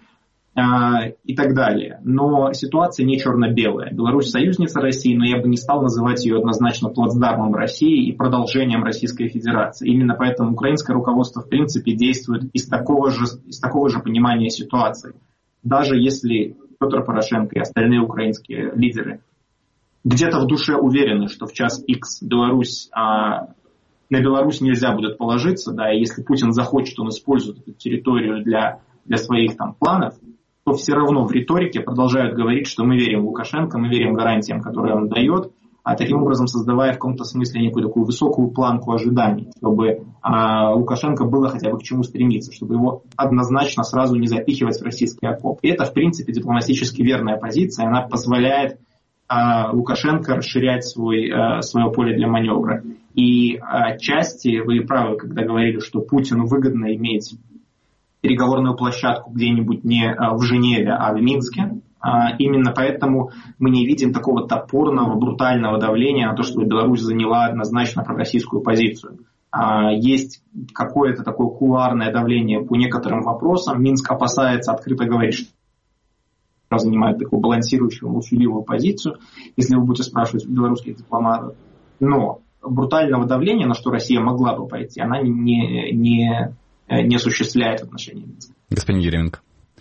S22: И так далее. Но ситуация не черно-белая. Беларусь союзница России, но я бы не стал называть ее однозначно плацдармом России и продолжением Российской Федерации. Именно поэтому украинское руководство в принципе действует из такого же, из такого же понимания ситуации. Даже если Петр Порошенко и остальные украинские лидеры где-то в душе уверены, что в час X Беларусь, а, на Беларусь нельзя будет положиться, да, и если Путин захочет, он использует эту территорию для, для своих там планов, то все равно в риторике продолжают говорить, что мы верим Лукашенко, мы верим гарантиям, которые он дает, а таким образом создавая в каком-то смысле некую такую высокую планку ожиданий, чтобы а, Лукашенко было хотя бы к чему стремиться, чтобы его однозначно сразу не запихивать в российский окоп. И это, в принципе, дипломатически верная позиция, она позволяет а, Лукашенко расширять свой, а, свое поле для маневра. И отчасти вы правы, когда говорили, что Путину выгодно иметь переговорную площадку где-нибудь не в Женеве, а в Минске. Именно поэтому мы не видим такого топорного, брутального давления на то, чтобы Беларусь заняла однозначно пророссийскую позицию. Есть какое-то такое кулуарное давление по некоторым вопросам. Минск опасается открыто говорить, что занимает такую балансирующую, молчаливую позицию, если вы будете спрашивать белорусских дипломатов. Но брутального давления, на что Россия могла бы пойти, она не... не не осуществляет в отношении Минска.
S2: Господин Еременко.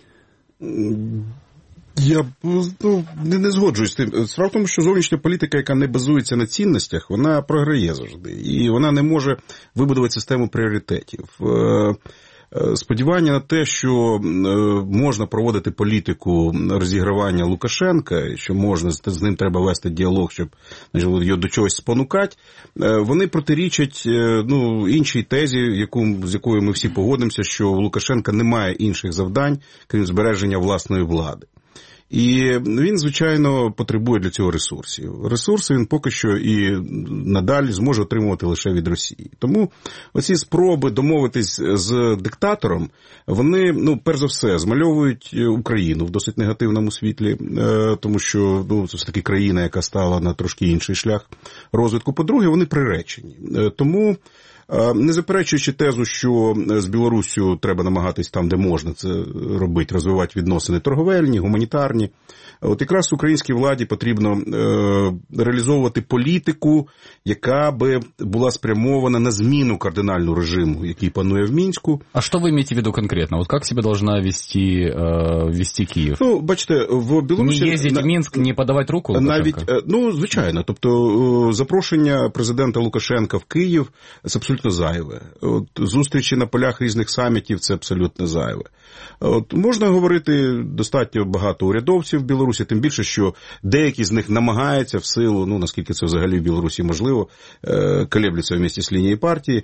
S20: Я ну, не, не згоджуюсь з тим. Справа в тому, що зовнішня політика, яка не базується на цінностях, вона програє завжди. І вона не може вибудувати систему пріоритетів. Сподівання на те, що можна проводити політику розігравання Лукашенка, що можна, з ним треба вести діалог, щоб його до чогось спонукати, вони протирічать ну, іншій тезі, яку, з якою ми всі погодимося, що у Лукашенка немає інших завдань, крім збереження власної влади. І він, звичайно, потребує для цього ресурсів. Ресурси він поки що і надалі зможе отримувати лише від Росії. Тому оці спроби домовитись з диктатором, вони, ну, перш за все, змальовують Україну в досить негативному світлі, тому що, ну, це все-таки країна, яка стала на трошки інший шлях розвитку. По-друге, вони приречені. Тому, не заперечуючи тезу, що з Білоруссю треба намагатись там, де можна це робити, розвивати відносини торговельні, гуманітарні, от якраз українській владі потрібно е, реалізовувати політику, яка би була спрямована на зміну кардинального режиму, який панує в Мінську.
S2: А що ви имеете в виду конкретно? Вот как себя должна вести, э, вести Київ?
S20: Ну, бачите, в Білорусі...
S2: Не їздити в Мінськ, не подавати руку Лукашенка?
S20: Навіть, ну, звичайно. Тобто, запрошення президента Лукашенка в Київ – це абсолютно зайве. От, зустрічі на полях різних самітів – це абсолютно зайве. От, можна говорити достатньо багато урядовців в Білорусі, тим більше, що деякі з них намагаються в силу, ну, наскільки це взагалі в Білорусі можливо, колебляться в місті з лінії партії,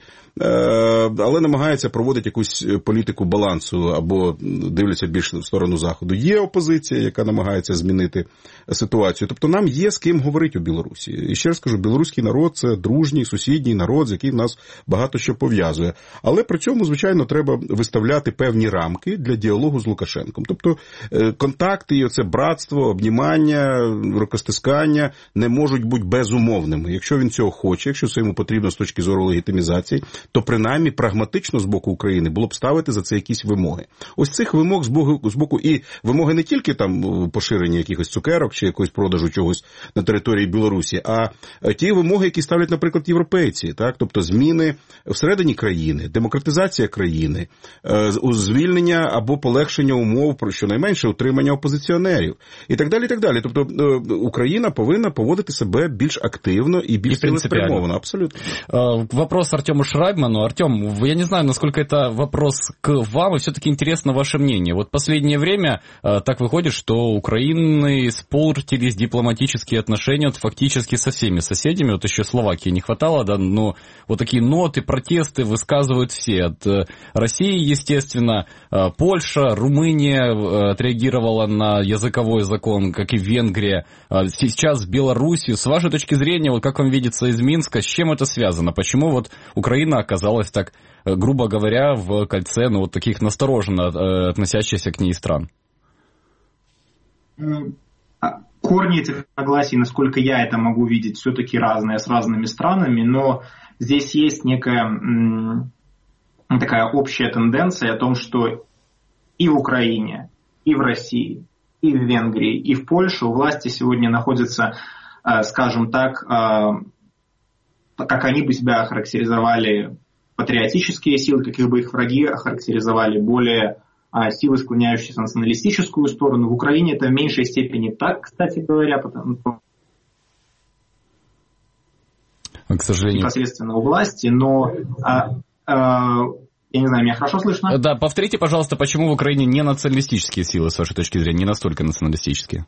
S20: але намагаються проводити якусь політику балансу або дивляться більше в сторону Заходу. Є опозиція, яка намагається змінити ситуацію. Тобто нам є з ким говорити у Білорусі. І ще раз кажу, білоруський народ – це дружній, сусідній народ, з яким нас багато що пов'язує. Але при цьому, звичайно, треба виставляти певні рамки для діалогу з Лукашенком. Тобто контакти і оце братство, обнімання, рукостискання не можуть бути безумовними. Якщо він цього хоче, якщо це йому потрібно з точки зору легітимізації, то принаймні прагматично з боку України було б ставити за це якісь вимоги. Ось цих вимог з боку, з боку і вимоги не тільки там поширення якихось цукерок чи якогось продажу чогось на території Білорусі, а ті вимоги, які ставлять, наприклад, європейці, так? Тобто зміни всередині країни, демократизація країни, звільнення або полегшення умов про щонайменше утримання опозиціонерів і так далі, і так далі. Тобто Україна повинна поводити себе більш активно і більш цілеспрямовано. Абсолютно.
S2: Вопрос Артему Шрайбману. Артем, я не знаю, насколько это вопрос к вам, и все-таки интересно ваше мнение. Вот в последнее время так выходит, что у Украины испортились дипломатические отношения вот фактически со всеми соседями. Вот еще Словакии не хватало, да, но вот такие ноты, протесты высказывают все. От России, естественно, Польша, Румыния отреагировала на языковой закон, как и Венгрия. Сейчас Белоруссию. С вашей точки зрения, вот как вам видится из Минска, с чем это связано? Почему вот Украина оказалась так, грубо говоря, в кольце, ну, вот таких настороженно относящихся к ней стран?
S22: Корни этих согласий, насколько я это могу видеть, все-таки разные с разными странами, но здесь есть некая м, такая общая тенденция о том, что и в Украине, и в России, и в Венгрии, и в Польше у власти сегодня находятся, э, скажем так, э, как они бы себя охарактеризовали, патриотические силы, как их бы их враги охарактеризовали, более э, силы, склоняющиеся на националистическую сторону. В Украине это в меньшей степени так, кстати говоря, потому что
S2: к сожалению,
S22: непосредственно у власти, но... Э, э, Я не знаю, меня хорошо слышно?
S2: Да, повторите, пожалуйста, почему в Украине не националистические силы, с вашей точки зрения, не настолько националистические?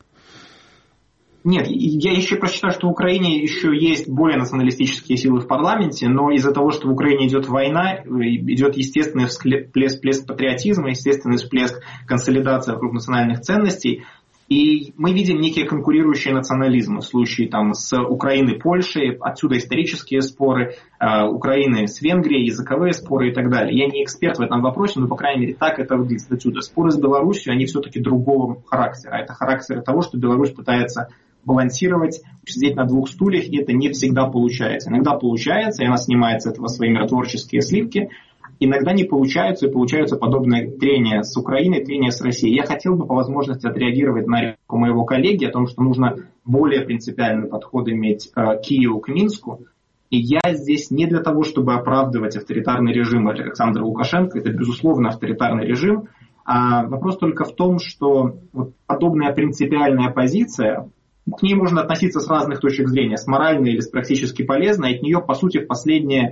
S22: Нет, я еще прочитаю, что в Украине еще есть более националистические силы в парламенте, но из-за того, что в Украине идет война, идет естественный всплеск, всплеск патриотизма, естественный всплеск консолидации вокруг национальных ценностей. И мы видим некие конкурирующие национализмы в случае там, с Украиной, Польшей, отсюда исторические споры, э, Украины с Венгрией, языковые споры и так далее. Я не эксперт в этом вопросе, но, по крайней мере, так это выглядит отсюда. Споры с Беларусью, они все-таки другого характера. Это характер того, что Беларусь пытается балансировать, сидеть на двух стульях, и это не всегда получается. Иногда получается, и она снимает с этого свои миротворческие сливки. Иногда не получаются, и получаются подобные трения с Украиной, трения с Россией. Я хотел бы по возможности отреагировать на реплику моего коллеги о том, что нужно более принципиальный подход иметь э, к Киеву, к Минску. И я здесь не для того, чтобы оправдывать авторитарный режим Александра Лукашенко, это, безусловно, авторитарный режим, а вопрос только в том, что вот подобная принципиальная позиция, к ней можно относиться с разных точек зрения, с моральной или с практически полезной, и от нее, по сути, в последние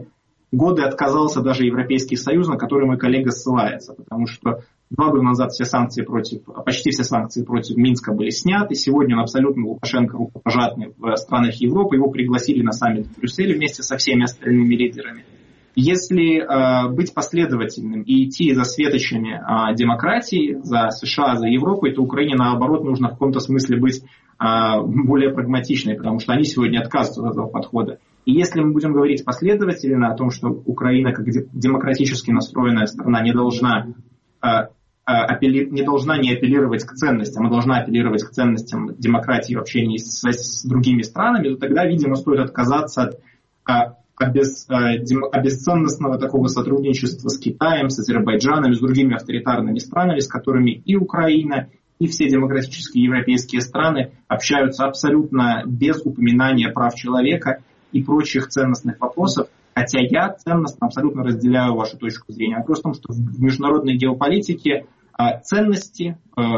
S22: годы отказался даже Европейский Союз, на который мой коллега ссылается, потому что два года назад все санкции против, почти все санкции против Минска были сняты. Сегодня он абсолютно Лукашенко рукопожатный в странах Европы. Его пригласили на саммит в Брюсселе вместе со всеми остальными лидерами. Если э, быть последовательным и идти за светочами э, демократии, за США, за Европой, то Украине, наоборот, нужно в каком-то смысле быть э, более прагматичной, потому что они сегодня отказываются от этого подхода. И если мы будем говорить последовательно о том, что Украина, как демократически настроенная страна, не должна, э, апелли... не должна не апеллировать к ценностям, а должна апеллировать к ценностям демократии в общении с, с другими странами, то тогда, видимо, стоит отказаться от э, Обез, обесценностного такого сотрудничества с Китаем, с Азербайджаном, с другими авторитарными странами, с которыми и Украина, и все демократические европейские страны общаются абсолютно без упоминания прав человека и прочих ценностных вопросов. Хотя я ценностно абсолютно разделяю вашу точку зрения. Вопрос в том, что в международной геополитике ценности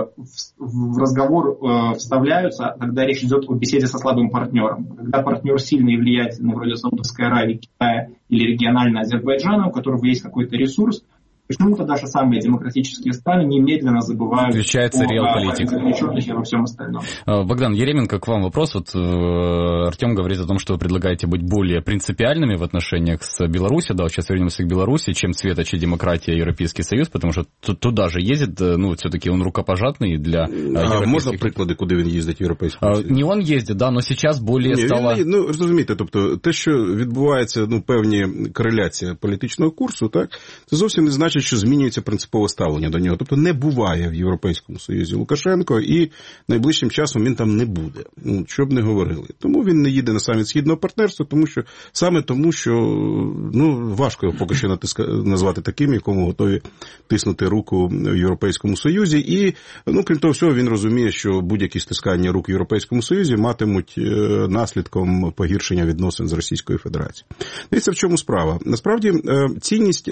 S22: в разговор вставляются, когда речь идет о беседе со слабым партнером. Когда партнер сильный и влиятельный, вроде Саудовской Аравии, Китая или регионально Азербайджана, у которого есть какой-то ресурс, почему-то даже самые демократические страны немедленно забывают
S2: Включается реал-политик.
S22: И во всем остальном.
S2: Богдан Еременко, к вам вопрос. Вот Артем говорит о том, что вы предлагаете быть более принципиальными в отношениях с Беларусью. Да, вот сейчас вернемся к Беларуси, чем светочи демократия и Европейский Союз, потому что туда же ездит, ну, все-таки он рукопожатный для
S20: а можна приклади, куди він їздить в Європейському Союзі?
S2: Не он їздить, да, но сейчас более
S20: Ні,
S2: стало...
S20: Він, ну, розумієте, тобто, те, що відбувається, ну, певні кореляція політичного курсу, так, це зовсім не значить, що змінюється принципове ставлення до нього. Тобто не буває в Європейському Союзі Лукашенко, і найближчим часом він там не буде. Ну, що б не говорили. Тому він не їде на саміт Східного партнерства, тому що, саме тому, що, ну, важко його поки що натиска, назвати таким, якому готові тиснути руку в Європейському Союзі. І, ну, крім того всього, він розуміє, що будь-які стискання рук в Європейському Союзі матимуть наслідком погіршення відносин з Російською Федерацією. Дивіться, в чому справа. Насправді, цінність,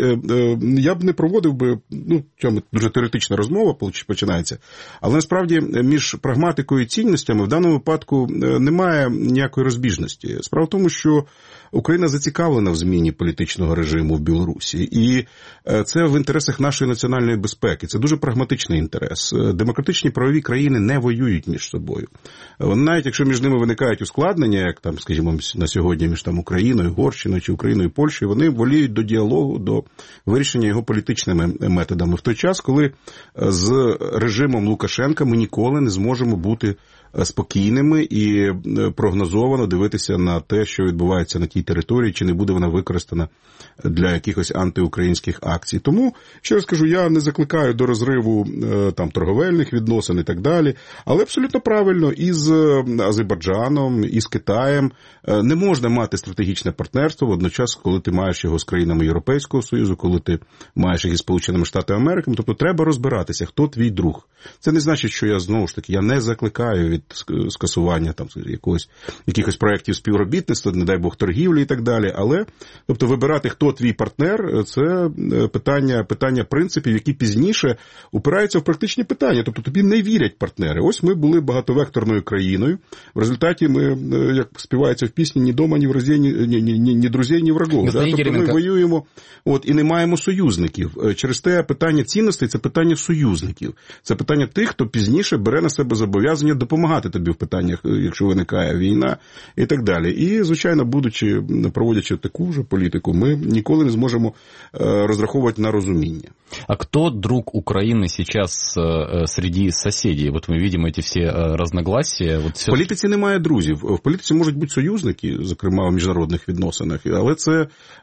S20: я б не проводив би, ну, цьому дуже теоретична розмова починається, але насправді між прагматикою і цінностями в даному випадку немає ніякої розбіжності. Справа в тому, що Україна зацікавлена в зміні політичного режиму в Білорусі, і це в інтересах нашої національної безпеки. Це дуже прагматичний інтерес. Демократичні правові країни не воюють між собою. Навіть якщо між ними виникають ускладнення, як там, скажімо, на сьогодні між там Україною, Угорщиною чи Україною, Польщею, вони воліють до діалогу, до вирішення його політичними методами. В той час, коли з режимом Лукашенка ми ніколи не зможемо бути спокійними і прогнозовано дивитися на те, що відбувається на тій території, чи не буде вона використана для якихось антиукраїнських акцій. Тому, ще раз кажу, я не закликаю до розриву там торговельних відносин і так далі, але абсолютно правильно, і з Азербайджаном, і з Китаєм не можна мати стратегічне партнерство водночас, коли ти маєш його з країнами Європейського Союзу, коли ти маєш їх із Сполученими Штатами Америки. Тобто треба розбиратися, хто твій друг. Це не значить, що я, знову ж таки, я не закликаю від скасування там якогось, якихось проєктів співробітництва, не дай Бог, торгівлі і так далі, але, тобто, вибирати, хто твій партнер, це питання, питання принципів, які пізніше упираються в практичні питання. Тобто, тобі не вірять партнери. Ось ми були багатовекторною країною. В результаті ми, як співається в пісні, ні дома, ні в розі, ні, ні, ні, ні друзей, ні врагов. Да? Тобто, ми воюємо, от, і не маємо союзників. Через те питання цінностей – це питання союзників. Це питання тих, хто пізніше бере на себе зобов'язання допомагати тобі в питаннях, якщо виникає війна і так далі. І, звичайно, будучи, проводячи таку ж політику, ми ніколи не зможемо розраховувати на розуміння.
S2: А кто друг Украины сейчас среди соседей? Вот мы видим эти все разногласия. Вот все...
S20: В політиці немає друзів. В політиці можуть бути союзники, зокрема в міжнародних відносинах, але це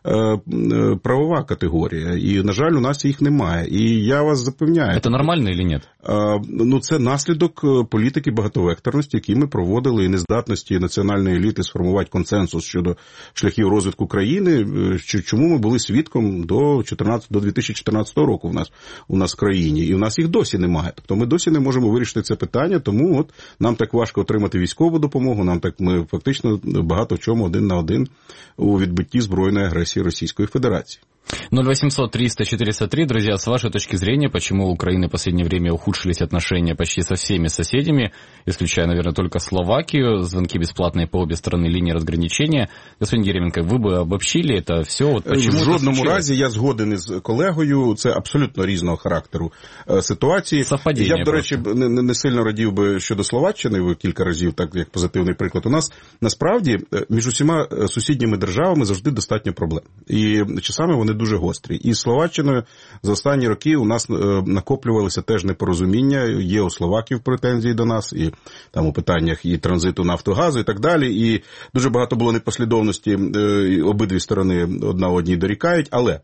S20: правова категорія. І, на жаль, у нас їх немає. І я вас запевняю.
S2: Це нормально чи ні?
S20: Ну, це наслідок політики багатовекторності, які ми проводили, і нездатності національної еліти сформувати консенсус щодо шляхів розвитку країни, чому ми були свідком до, до дві тисячі чотирнадцятого року в нас, у нас в країні. І у нас їх досі немає. Тобто ми досі не можемо вирішити це питання, тому от нам так важко отримати військову допомогу, нам так ми фактично багато в чому один на один у відбитті збройної агресії Російської Федерації.
S2: ноль восемьсот триста четыреста три. Друзья, с вашей точки зрения, почему у Украины в последнее время ухудшились отношения почти со всеми соседями, исключая, наверное, только Словакию, звонки бесплатные по обе стороны линии разграничения. Господин Еременко, вы бы обобщили это все? Вот почему
S20: в жодному разі я згоден із колегою, це абсолютно різного характеру ситуації.
S2: Совпадіння.
S20: Я б, до речі, не, не сильно радів би щодо Словаччини, ви кілька разів, так як позитивний приклад. У нас насправді між усіма сусідніми державами завжди достатньо проблем. І часами вони дуже гострі. І з Словаччиною за останні роки у нас накоплювалися теж непорозуміння, є у словаків претензії до нас, і там у питаннях і транзиту нафтогазу і так далі, і дуже багато було непослідовності, обидві сторони одна одній дорікають, але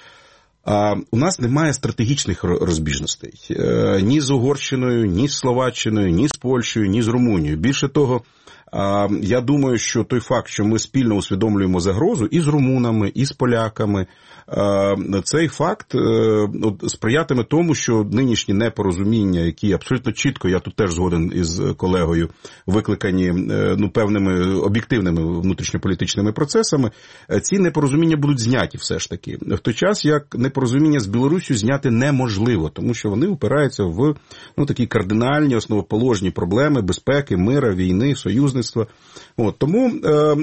S20: а, у нас немає стратегічних розбіжностей ні з Угорщиною, ні з Словаччиною, ні з Польщею, ні з Румунією. Більше того, я думаю, що той факт, що ми спільно усвідомлюємо загрозу і з румунами, і з поляками, цей факт сприятиме тому, що нинішні непорозуміння, які абсолютно чітко, я тут теж згоден із колегою, викликані ну, певними об'єктивними внутрішньополітичними процесами, ці непорозуміння будуть зняті все ж таки. В той час, як непорозуміння з Білоруссю зняти неможливо, тому що вони опираються в ну, такі кардинальні, основоположні проблеми безпеки, мира, війни, союзництва. От, тому е,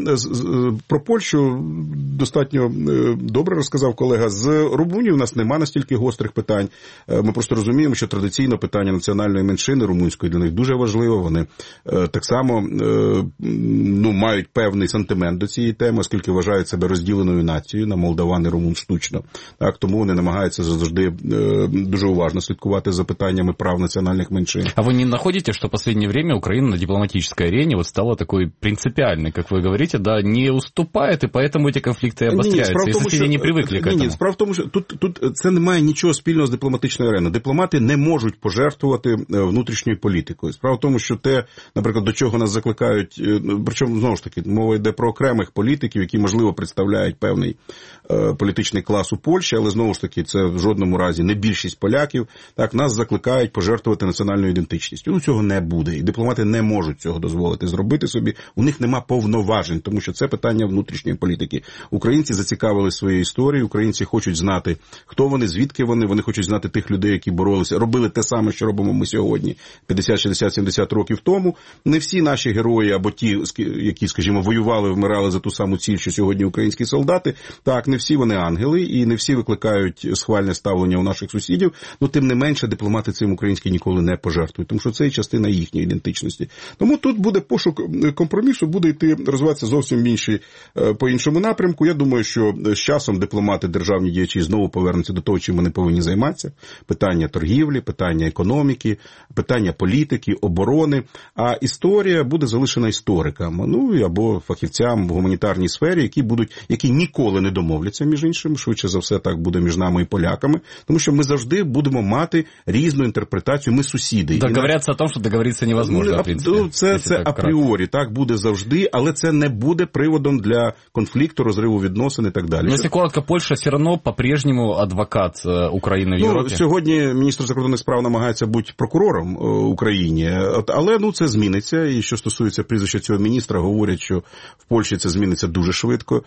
S20: про Польщу достатньо е, добре розказав колега. З Румунією у нас нема настільки гострих питань. Е, ми просто розуміємо, що традиційно питання національної меншини румунської для них дуже важливо. Вони е, так само е, ну, мають певний сантимент до цієї теми, оскільки вважають себе розділеною нацією на молдаван і румун штучно. Так, тому вони намагаються завжди е, дуже уважно слідкувати за питаннями прав національних меншин.
S2: А ви не знаходите, що в останнє время Україна на дипломатической арене вот стала такой принципиальной, как вы говорите, да, не уступает, и поэтому эти конфликты обостряются, ні, ні, и соседи не привыкли к этому.
S20: Ні, справа в тому, що тут, тут це не має нічого спільного з дипломатичною ареною. Дипломати не можуть пожертвувати внутрішньою політикою. Справа в тому, що те, наприклад, до чого нас закликають, причому, знову ж таки, мова йде про окремих політиків, які, можливо, представляють певний е, політичний клас у Польщі, але, знову ж таки, це в жодному разі не більшість поляків, так, нас закликають пожертвувати національною ідентичністю. Ну, цього не буде, і дипломати не можуть цього дозволити зробити собі. У них нема повноважень, тому що це питання внутрішньої політики. Українці зацікавили своєю історією, українці хочуть знати, хто вони, звідки вони, вони хочуть знати тих людей, які боролися, робили те саме, що робимо ми сьогодні, п'ятдесят, шістдесят, сімдесят років тому. Не всі наші герої, або ті, які, скажімо, воювали, вмирали за ту саму ціль, що сьогодні українські солдати, так, не всі вони ангели, і не всі викликають схвальне ставлення у наших сусідів, але тим не менше дипломати цим українські ніколи не пожертвують, тому що це і частина їхньої ідентичності. Тому тут буде пошук компромісу, буде йти, розвиватися зовсім інші, по іншому напрямку. Я думаю, що з часом дипломати, державні діячі знову повернуться до того, чим вони повинні займатися. Питання торгівлі, питання економіки, питання політики, оборони. А історія буде залишена історикам, ну або фахівцям в гуманітарній сфері, які будуть, які ніколи не домовляться між іншим, швидше за все так буде між нами і поляками, тому що ми завжди будемо мати різну інтерпретацію, ми сусіди.
S2: Договорятися о тому, що договоритися невозможно, в принципі.
S20: Це, це апріорі, так буде завжди, але це не буде приводом для конфлікту, розриву відносин і так далі.
S2: Но, если коротко, Польша все равно по-прежнему адвокат України в Європі?
S20: Ну, сьогодні міністр закордонних справ намагається бути прокурором Україні, але ну, це зміниться, і що стосується прізвища цього міністра, говорять, що в Польщі це зміниться дуже швидко.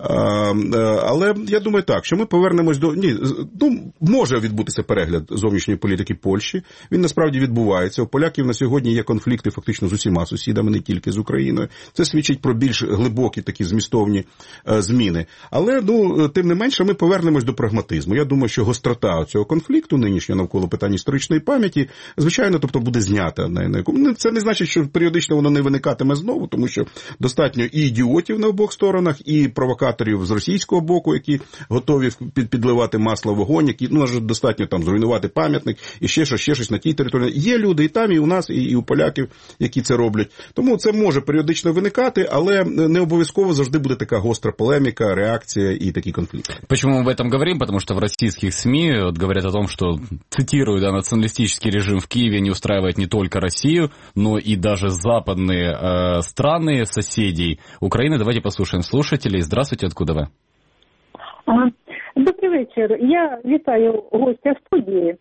S20: Але я думаю так, що ми повернемось до... Ні, ну, може відбутися перегляд зовнішньої політики Польщі, він насправді відбувається. У поляків на сьогодні є конфлікти фактично з усіма сусідами, не тільки з Україною. Це свідчить про більш глибокі такі змістовні е, зміни. Але, ну, тим не менше, ми повернемось до прагматизму. Я думаю, що гострота цього конфлікту, нинішнього навколо питань історичної пам'яті, звичайно, тобто буде знята. На, на яку... Це не значить, що періодично воно не виникатиме знову, тому що достатньо і ідіотів на обох сторонах, і провокаторів з російського боку, які готові під, підливати масло в вогонь, які, ну, достатньо там зруйнувати пам'ятник, і ще щось, ще щось на тій території. Є люди і там, і у нас, і, і у поляків, які це роблять. Тому це може періодично виникати, але не обов'язково завжди буде така гостра полеміка, реакція і такі конфлікти.
S2: Почему мы об этом говорим? Потому что в российских СМИ вот говорят о том, что, цитирую, да, националистический режим в Киеве не устраивает не только Россию, но и даже западные э, страны, соседей Украины. Давайте послушаем слушателей. Здравствуйте, откуда вы?
S5: Добрий вечір. Я вітаю гостя студії.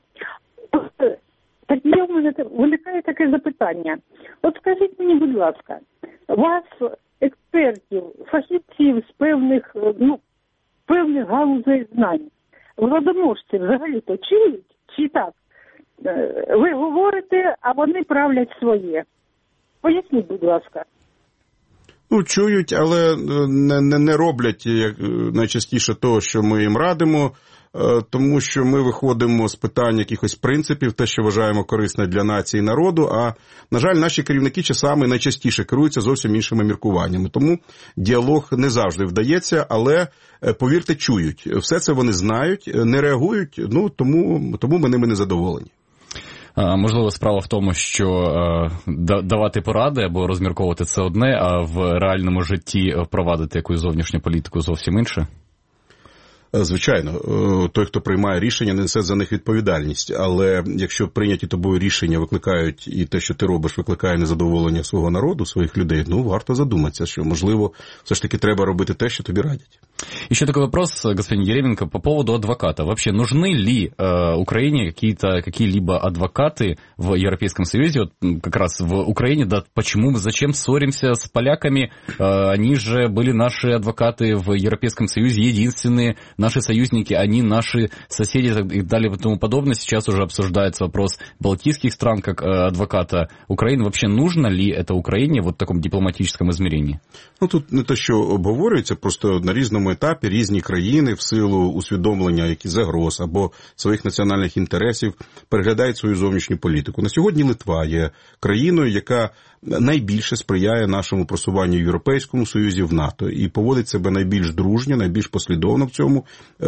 S5: Тоді у мене виникає таке запитання. От скажіть мені, будь ласка, вас, експертів, фахівців з певних, ну, певних галузей знань. Владоможці взагалі-то чують чи так? Ви говорите, а вони правлять своє. Поясніть, будь ласка.
S20: Ну, чують, але не, не, не роблять як, найчастіше того, що ми їм радимо, тому що ми виходимо з питань якихось принципів, те, що вважаємо корисне для нації і народу, а, на жаль, наші керівники часами найчастіше керуються зовсім іншими міркуваннями. Тому діалог не завжди вдається, але, повірте, чують. Все це вони знають, не реагують, ну, тому, тому ми ними не задоволені.
S2: Можливо, справа в тому, що давати поради або розмірковувати це одне, а в реальному житті впровадити якусь зовнішню політику зовсім інше?
S20: Звичайно, той, хто приймає рішення, несе за них відповідальність, але якщо прийняті тобою рішення викликають, і те, що ти робиш, викликає незадоволення свого народу, своїх людей, ну, варто задуматися, що, можливо, все ж таки треба робити те, що тобі радять.
S2: Еще такой вопрос, господин Еременко, по поводу адвоката. Вообще, нужны ли э, Украине какие-то, какие-либо адвокаты в Европейском Союзе? Вот как раз в Украине, да, почему, зачем ссоримся с поляками? Э, они же были наши адвокаты в Европейском Союзе, единственные наши союзники, они наши соседи и далее и тому подобное. Сейчас уже обсуждается вопрос балтийских стран как э, адвоката Украины. Вообще, нужно ли это Украине вот в таком дипломатическом измерении?
S20: Ну, тут не те, що обговорюється, просто на різному етапі різні країни в силу усвідомлення яких загроз або своїх національних інтересів переглядають свою зовнішню політику. На сьогодні Литва є країною, яка найбільше сприяє нашому просуванню в Європейському Союзі, в НАТО, і поводить себе найбільш дружньо, найбільш послідовно в цьому,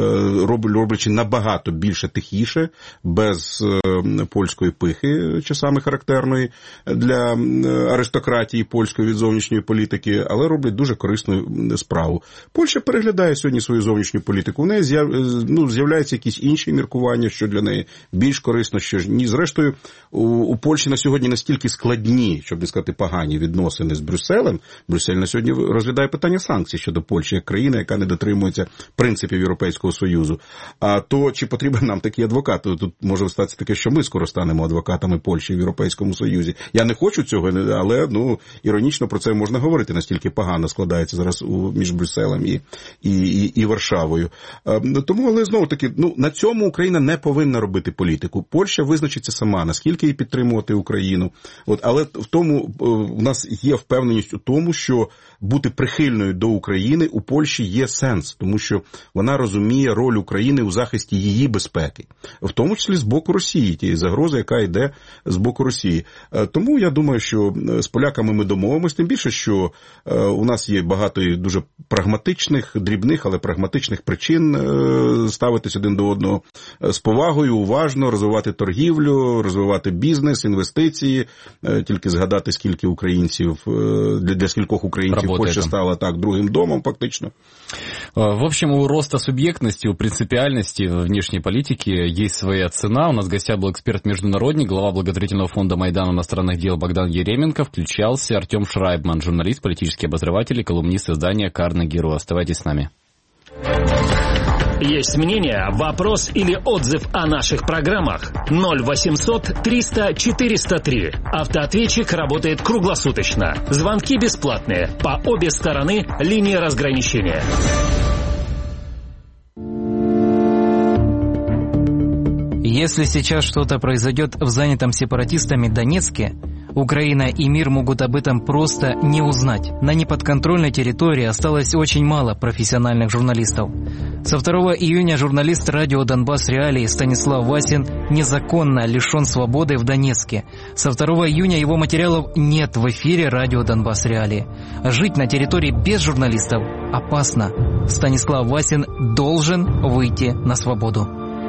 S20: роблячи набагато більше тихіше, без польської пихи, часами характерної для аристократії польської від зовнішньої політики, але роблять дуже корисну справу. Польща переглядає сьогодні свою зовнішню політику, у неї з'яв... ну, з'являються якісь інші міркування, що для неї більш корисно, що ні. Зрештою, у, у Польщі на сьогодні настільки складні, щоб не сказати, погані відносини з Брюсселем. Брюссель на сьогодні розглядає питання санкцій щодо Польщі як країни, яка не дотримується принципів Європейського Союзу. А то, чи потрібен нам такий адвокат? Тут може статися таке, що ми скоро станемо адвокатами Польщі в Європейському Союзі. Я не хочу цього, але, ну, іронічно про це можна говорити, настільки погано складається зараз у, між Брюсселем і, і, і, і Варшавою. Тому, але знову таки, ну, на цьому Україна не повинна робити політику. Польща визначиться сама, наскільки їй підтримувати Україну. От, але в тому у нас є впевненість у тому, що бути прихильною до України у Польщі є сенс, тому що вона розуміє роль України у захисті її безпеки, в тому числі з боку Росії, тієї загрози, яка йде з боку Росії. Тому я думаю, що з поляками ми домовимося, тим більше, що у нас є багато дуже прагматичних, дрібних, але прагматичних причин ставитись один до одного з повагою, уважно, розвивати торгівлю, розвивати бізнес, інвестиції, тільки згадати, скільки українців, для, для скількох українців Польща стала так другим домом фактично.
S2: В общем, у роста субъектности, у принципиальности внешней политики есть своя цена. У нас в гостях был эксперт-международник, глава благотворительного фонда Майдан иностранных дел Богдан Еременко. Включался Артем Шрайбман, журналист, политический обозреватель и колумнист издания «Карнеги.ру». Оставайтесь с нами.
S1: Есть мнение, вопрос или отзыв о наших программах? ноль восемьсот триста четыреста три. Автоответчик работает круглосуточно. Звонки бесплатные. По обе стороны линии разграничения.
S6: Если сейчас что-то произойдет в занятом сепаратистами Донецке, Украина и мир могут об этом просто не узнать. На неподконтрольной территории осталось очень мало профессиональных журналистов. Со второго июня журналист радио «Донбасс Реалии» Станислав Васин незаконно лишен свободы в Донецке. Со второго июня его материалов нет в эфире радио «Донбасс Реалии». Жить на территории без журналистов опасно. Станислав Васин должен выйти на свободу.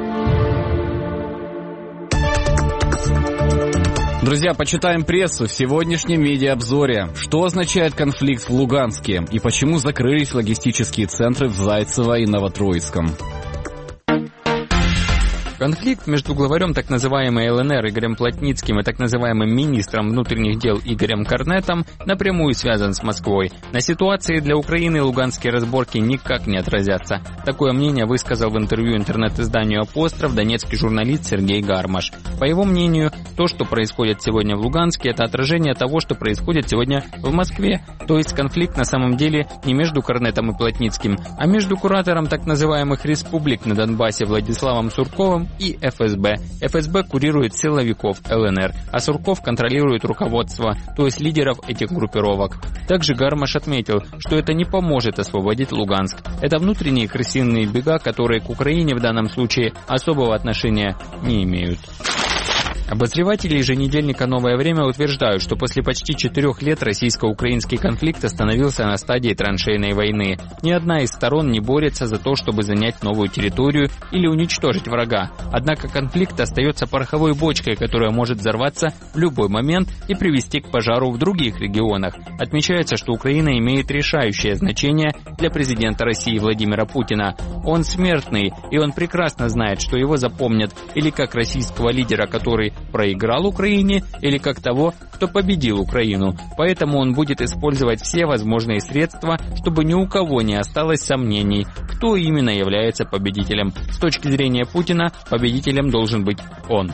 S2: Друзья, почитаем прессу в сегодняшнем медиаобзоре. Что означает конфликт в Луганске и почему закрылись логистические центры в Зайцево и Новотроицком?
S7: Конфликт между главарем так называемой эл эн эр Игорем Плотницким и так называемым министром внутренних дел Игорем Корнетом напрямую связан с Москвой. На ситуации для Украины луганские разборки никак не отразятся. Такое мнение высказал в интервью интернет-изданию «Апостроф» донецкий журналист Сергей Гармаш. По его мнению, то, что происходит сегодня в Луганске, это отражение того, что происходит сегодня в Москве. То есть конфликт на самом деле не между Корнетом и Плотницким, а между куратором так называемых республик на Донбассе Владиславом Сурковым и эф эс бэ. эф эс бэ курирует силовиков эл эн эр, а Сурков контролирует руководство, то есть лидеров этих группировок. Также Гармаш отметил, что это не поможет освободить Луганск. Это внутренние крысиные бега, которые к Украине в данном случае особого отношения не имеют. Обозреватели еженедельника «Новое время» утверждают, что после почти четырех лет российско-украинский конфликт остановился на стадии траншейной войны. Ни одна из сторон не борется за то, чтобы занять новую территорию или уничтожить врага. Однако конфликт остается пороховой бочкой, которая может взорваться в любой момент и привести к пожару в других регионах. Отмечается, что Украина имеет решающее значение для президента России Владимира Путина. Он смертный, и он прекрасно знает, что его запомнят или как российского лидера, который проиграл Украине, или как того, кто победил Украину. Поэтому он будет использовать все возможные средства, чтобы ни у кого не осталось сомнений, кто именно является победителем. С точки зрения Путина, победителем должен быть он.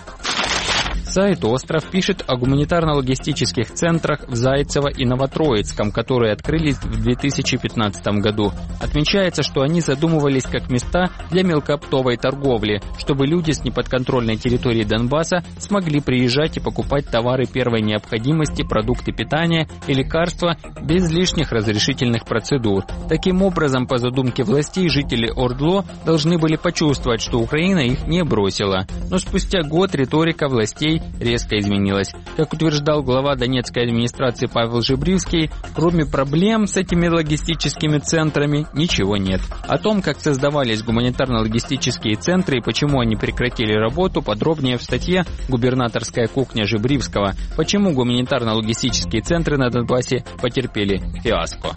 S7: Сайт «Остров» пишет о гуманитарно-логистических центрах в Зайцево и Новотроицком, которые открылись в две тысячи пятнадцатом году. Отмечается, что они задумывались как места для мелкооптовой торговли, чтобы люди с неподконтрольной территории Донбасса смогли приезжать и покупать товары первой необходимости, продукты питания и лекарства без лишних разрешительных процедур. Таким образом, по задумке властей, жители Ордло должны были почувствовать, что Украина их не бросила. Но спустя год риторика властей резко изменилась. Как утверждал глава Донецкой администрации Павел Жебривский, кроме проблем с этими логистическими центрами ничего нет. О том, как создавались гуманитарно-логистические центры и почему они прекратили работу, подробнее в статье «Губернаторская кухня Жебривского. Почему гуманитарно-логистические центры на Донбассе потерпели фиаско».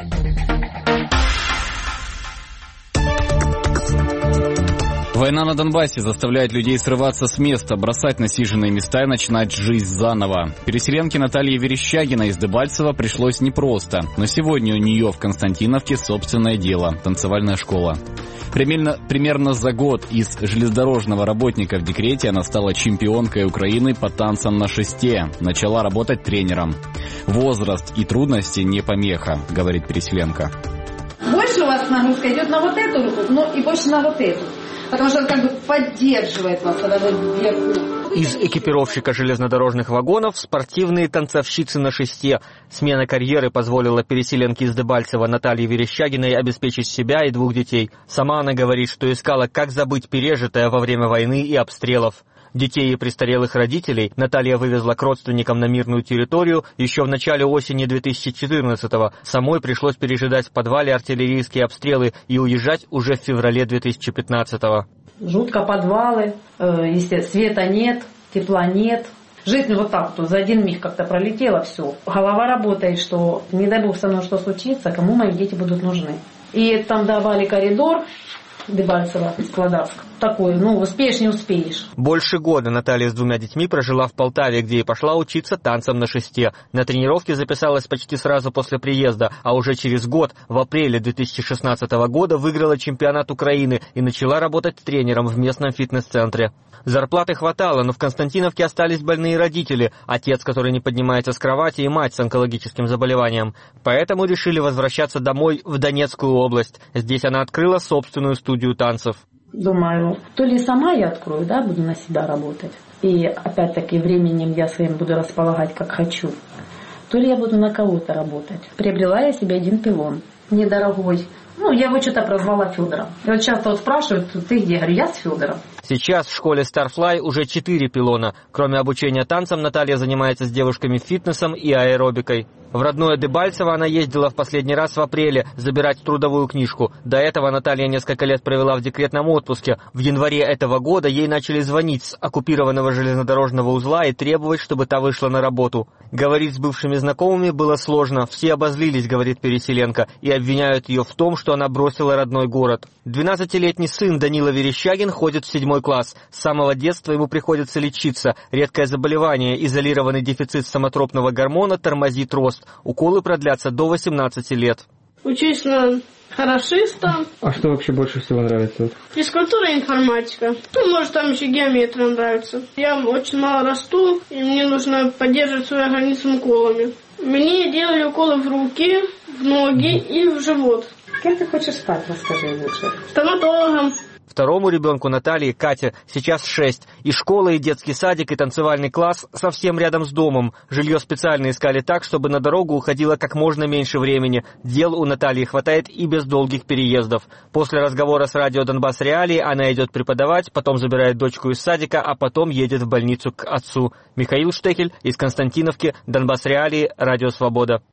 S2: Война на Донбассе заставляет людей срываться с места, бросать насиженные места и начинать жизнь заново. Переселенке Наталье Верещагиной из Дебальцева пришлось непросто, но сегодня у нее в Константиновке собственное дело – танцевальная школа. Примерно, примерно за год из железнодорожного работника в декрете она стала чемпионкой Украины по танцам на шесте, начала работать тренером. Возраст и трудности не помеха, говорит переселенка.
S9: Больше у вас нагрузка идет на вот эту руку, но и больше на вот эту. Потому что он как бы поддерживает вас, когда вы вверху.
S23: Из экипировщика железнодорожных вагонов спортивные танцовщицы на шесте. Смена карьеры позволила переселенке из Дебальцева Наталье Верещагиной обеспечить себя и двух детей. Сама она говорит, что искала, как забыть пережитое во время войны и обстрелов. Детей и престарелых родителей Наталья вывезла к родственникам на мирную территорию еще в начале осени две тысячи четырнадцатого. Самой пришлось пережидать в подвале артиллерийские обстрелы и уезжать уже в феврале две тысячи пятнадцатого.
S9: Жутко подвалы, если света нет, тепла нет. Жизнь вот так вот за один миг как-то пролетела, все. Голова работает, что не дай бог со мной что случится, кому мои дети будут нужны. И там давали коридор Дебальцево, Складовск. Такой, ну, успеешь, не успеешь.
S23: Больше года Наталья с двумя детьми прожила в Полтаве, где и пошла учиться танцам на шесте. На тренировки записалась почти сразу после приезда, а уже через год, в апреле две тысячи шестнадцатого года, выиграла чемпионат Украины и начала работать тренером в местном фитнес-центре. Зарплаты хватало, но в Константиновке остались больные родители, отец, который не поднимается с кровати, и мать с онкологическим заболеванием. Поэтому решили возвращаться домой в Донецкую область. Здесь она открыла собственную студию танцев.
S9: Думаю, то ли сама я открою, да, буду на себя работать. И опять-таки временем я своим буду располагать как хочу. То ли я буду на кого-то работать. Приобрела я себе один пилон, недорогой. Ну, я его что-то прозвала Федором. И вот часто вот спрашивают, ты где? Я говорю, я с Федором.
S23: Сейчас в школе Starfly уже четыре пилона. Кроме обучения танцам, Наталья занимается с девушками фитнесом и аэробикой. В родное Дебальцево она ездила в последний раз в апреле забирать трудовую книжку. До этого Наталья несколько лет провела в декретном отпуске. В январе этого года ей начали звонить с оккупированного железнодорожного узла и требовать, чтобы та вышла на работу. Говорить с бывшими знакомыми было сложно. Все обозлились, говорит переселенка, и обвиняют ее в том, что она бросила родной город. двенадцатилетний сын Данила Верещагин ходит в седьмой седьмой класс. С самого детства ему приходится лечиться. Редкое заболевание, изолированный дефицит самотропного гормона тормозит рост. Уколы продлятся до восемнадцати лет.
S3: Учусь на хорошиста.
S23: А что вообще больше всего нравится?
S3: Физкультура и информатика. Ну, может, там еще геометрия нравится. Я очень мало расту, и мне нужно поддерживать свой организм уколами. Мне делали уколы в руки, в ноги и в живот.
S9: Кем ты хочешь стать, расскажи лучше.
S3: Стоматологом.
S23: Второму ребенку Натальи, Кате, сейчас шесть. И школа, и детский садик, и танцевальный класс совсем рядом с домом. Жилье специально искали так, чтобы на дорогу уходило как можно меньше времени. Дел у Натальи хватает и без долгих переездов. После разговора с радио «Донбасс Реалии» она идет преподавать, потом забирает дочку из садика, а потом едет в больницу к отцу. Михаил Штекель из Константиновки, «Донбасс Реалии», Радио Свобода.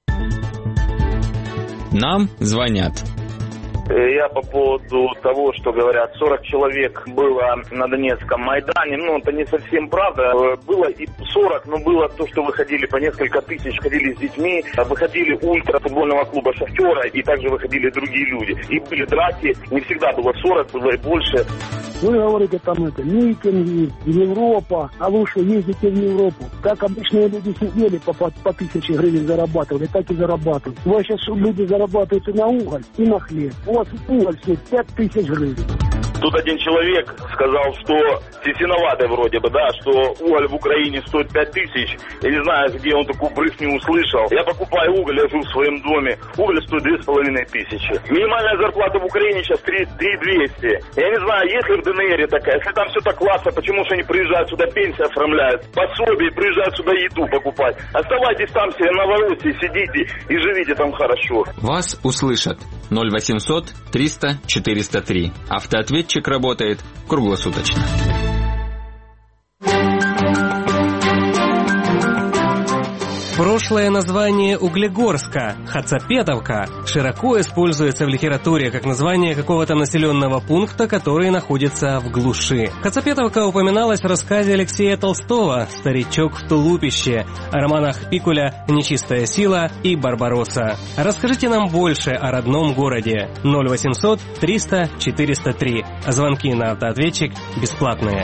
S7: Нам звонят.
S21: Я по поводу того, что говорят, сорок человек было на Донецком Майдане, ну, это не совсем правда. Было и сорок, но было то, что выходили по несколько тысяч, ходили с детьми, выходили ультра футбольного клуба «Шахтера», и также выходили другие люди. И были драки, не всегда было сорок, было и больше.
S8: Вы говорите, там это, митинги, Европа, а вы что, ездите в Европу? Так обычные люди сидели, по, по, по тысяче гривен зарабатывали, так и зарабатывают. У вас сейчас люди зарабатывают и на уголь, и на хлеб. У вас уголь стоит пять тысяч гривен.
S21: Тут один человек сказал, что тесновато вроде бы, да, что уголь в Украине стоит пять тысяч. Я не знаю, где он такую брехню услышал. Я покупаю уголь, я живу в своем доме. Уголь стоит две с половиной тысячи. Минимальная зарплата в Украине сейчас три двести. Я не знаю, есть ли в ДНР такая. Если там все так классно, почему же они приезжают сюда, пенсии оформляют, пособие, приезжают сюда еду покупать. Оставайтесь там себе на Новороссии, сидите и живите там хорошо.
S7: Вас услышат. ноль восемьсот триста четыреста три. Автоответчик работает круглосуточно.
S10: Прошлое название Углегорска, Хацапетовка, широко используется в литературе как название какого-то населенного пункта, который находится в глуши. Хацапетовка упоминалась в рассказе Алексея Толстого «Старичок в тулупище», о романах Пикуля «Нечистая сила» и «Барбаросса». Расскажите нам больше о родном городе. ноль восемьсот триста четыреста три. Звонки на автоответчик бесплатные.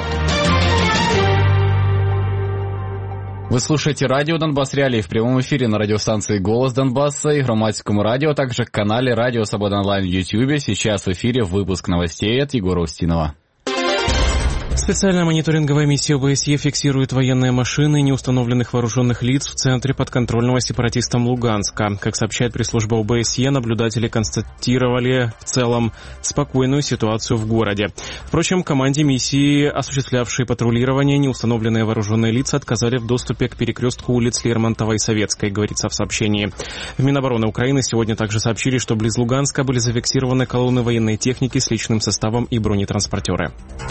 S2: Вы слушаете радио «Донбасс Реалии» в прямом эфире на радиостанции «Голос Донбасса» и громадскому радио, а также в канале «Радио Свобода Онлайн» в Ютьюбе. Сейчас в эфире выпуск новостей от Егора Устинова.
S24: Специальная мониторинговая миссия ОБСЕ фиксирует военные машины неустановленных вооруженных лиц в центре подконтрольного сепаратистам Луганска. Как сообщает пресс-служба ОБСЕ, наблюдатели констатировали в целом спокойную ситуацию в городе. Впрочем, команде миссии, осуществлявшей патрулирование, неустановленные вооруженные лица отказали в доступе к перекрестку улиц Лермонтова и Советской, говорится в сообщении. В Минобороны Украины сегодня также сообщили, что близ Луганска были зафиксированы колонны военной техники с личным составом и бронетранспортеры.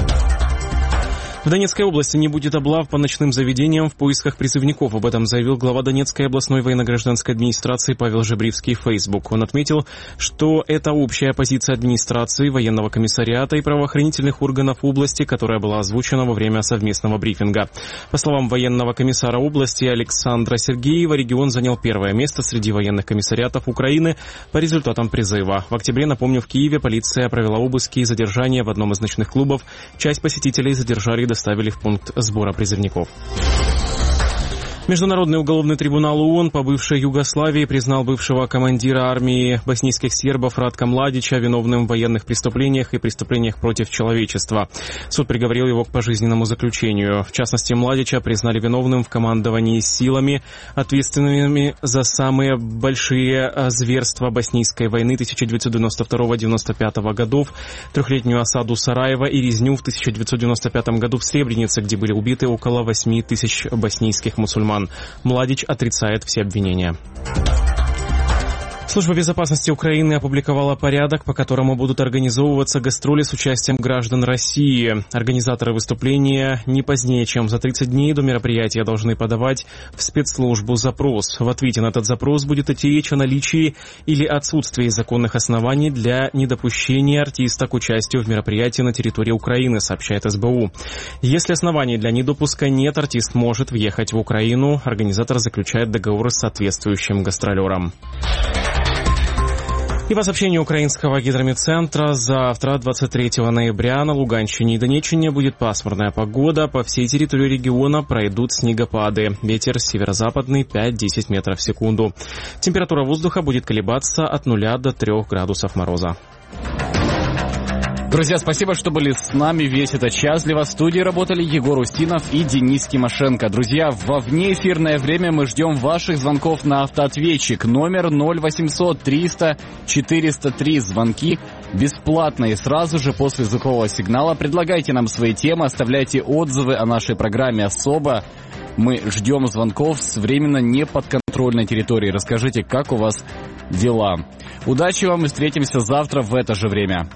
S24: В Донецкой области не будет облав по ночным заведениям в поисках призывников. Об этом заявил глава Донецкой областной военно-гражданской администрации Павел Жебривский в Facebook. Он отметил, что это общая позиция администрации, военного комиссариата и правоохранительных органов области, которая была озвучена во время совместного брифинга. По словам военного комиссара области Александра Сергеева, регион занял первое место среди военных комиссариатов Украины по результатам призыва. В октябре, напомню, в Киеве полиция провела обыски и задержания в одном из ночных клубов. Часть посетителей задержали и доставили в пункт сбора призывников. Международный уголовный трибунал ООН по бывшей Югославии признал бывшего командира армии боснийских сербов Ратка Младича виновным в военных преступлениях и преступлениях против человечества. Суд приговорил его к пожизненному заключению. В частности, Младича признали виновным в командовании силами, ответственными за самые большие зверства боснийской войны тысяча девятьсот девяносто второго — девяносто пятого годов, трехлетнюю осаду Сараева и резню в тысяча девятьсот девяносто пятом году в Сребренице, где были убиты около восьми тысяч боснийских мусульман. Младич отрицает все обвинения. Служба безопасности Украины опубликовала порядок, по которому будут организовываться гастроли с участием граждан России. Организаторы выступления не позднее, чем за тридцать дней до мероприятия должны подавать в спецслужбу запрос. В ответе на этот запрос будет идти речь о наличии или отсутствии законных оснований для недопущения артиста к участию в мероприятии на территории Украины, сообщает эс бэ у. Если оснований для недопуска нет, артист может въехать в Украину. Организатор заключает договор с соответствующим гастролером. И по сообщению украинского гидрометцентра, завтра, двадцать третьего ноября, на Луганщине и Донеччине будет пасмурная погода. По всей территории региона пройдут снегопады. Ветер северо-западный пять-десять метров в секунду. Температура воздуха будет колебаться от нуля до трёх градусов мороза.
S2: Друзья, спасибо, что были с нами весь этот час. Для вас в студии работали Егор Устинов и Денис Тимошенко. Друзья, во внеэфирное время мы ждем ваших звонков на автоответчик. Номер ноль восемьсот триста четыреста три. Звонки бесплатные. Сразу же после звукового сигнала предлагайте нам свои темы, оставляйте отзывы о нашей программе «Особо». Мы ждем звонков с временно неподконтрольной территории. Расскажите, как у вас дела. Удачи вам и встретимся завтра в это же время.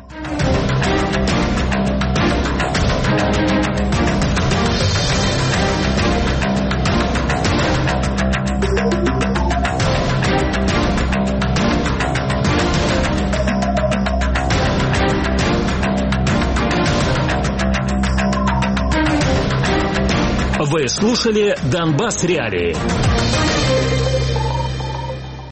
S1: Вы слушали «Донбасс Реалии».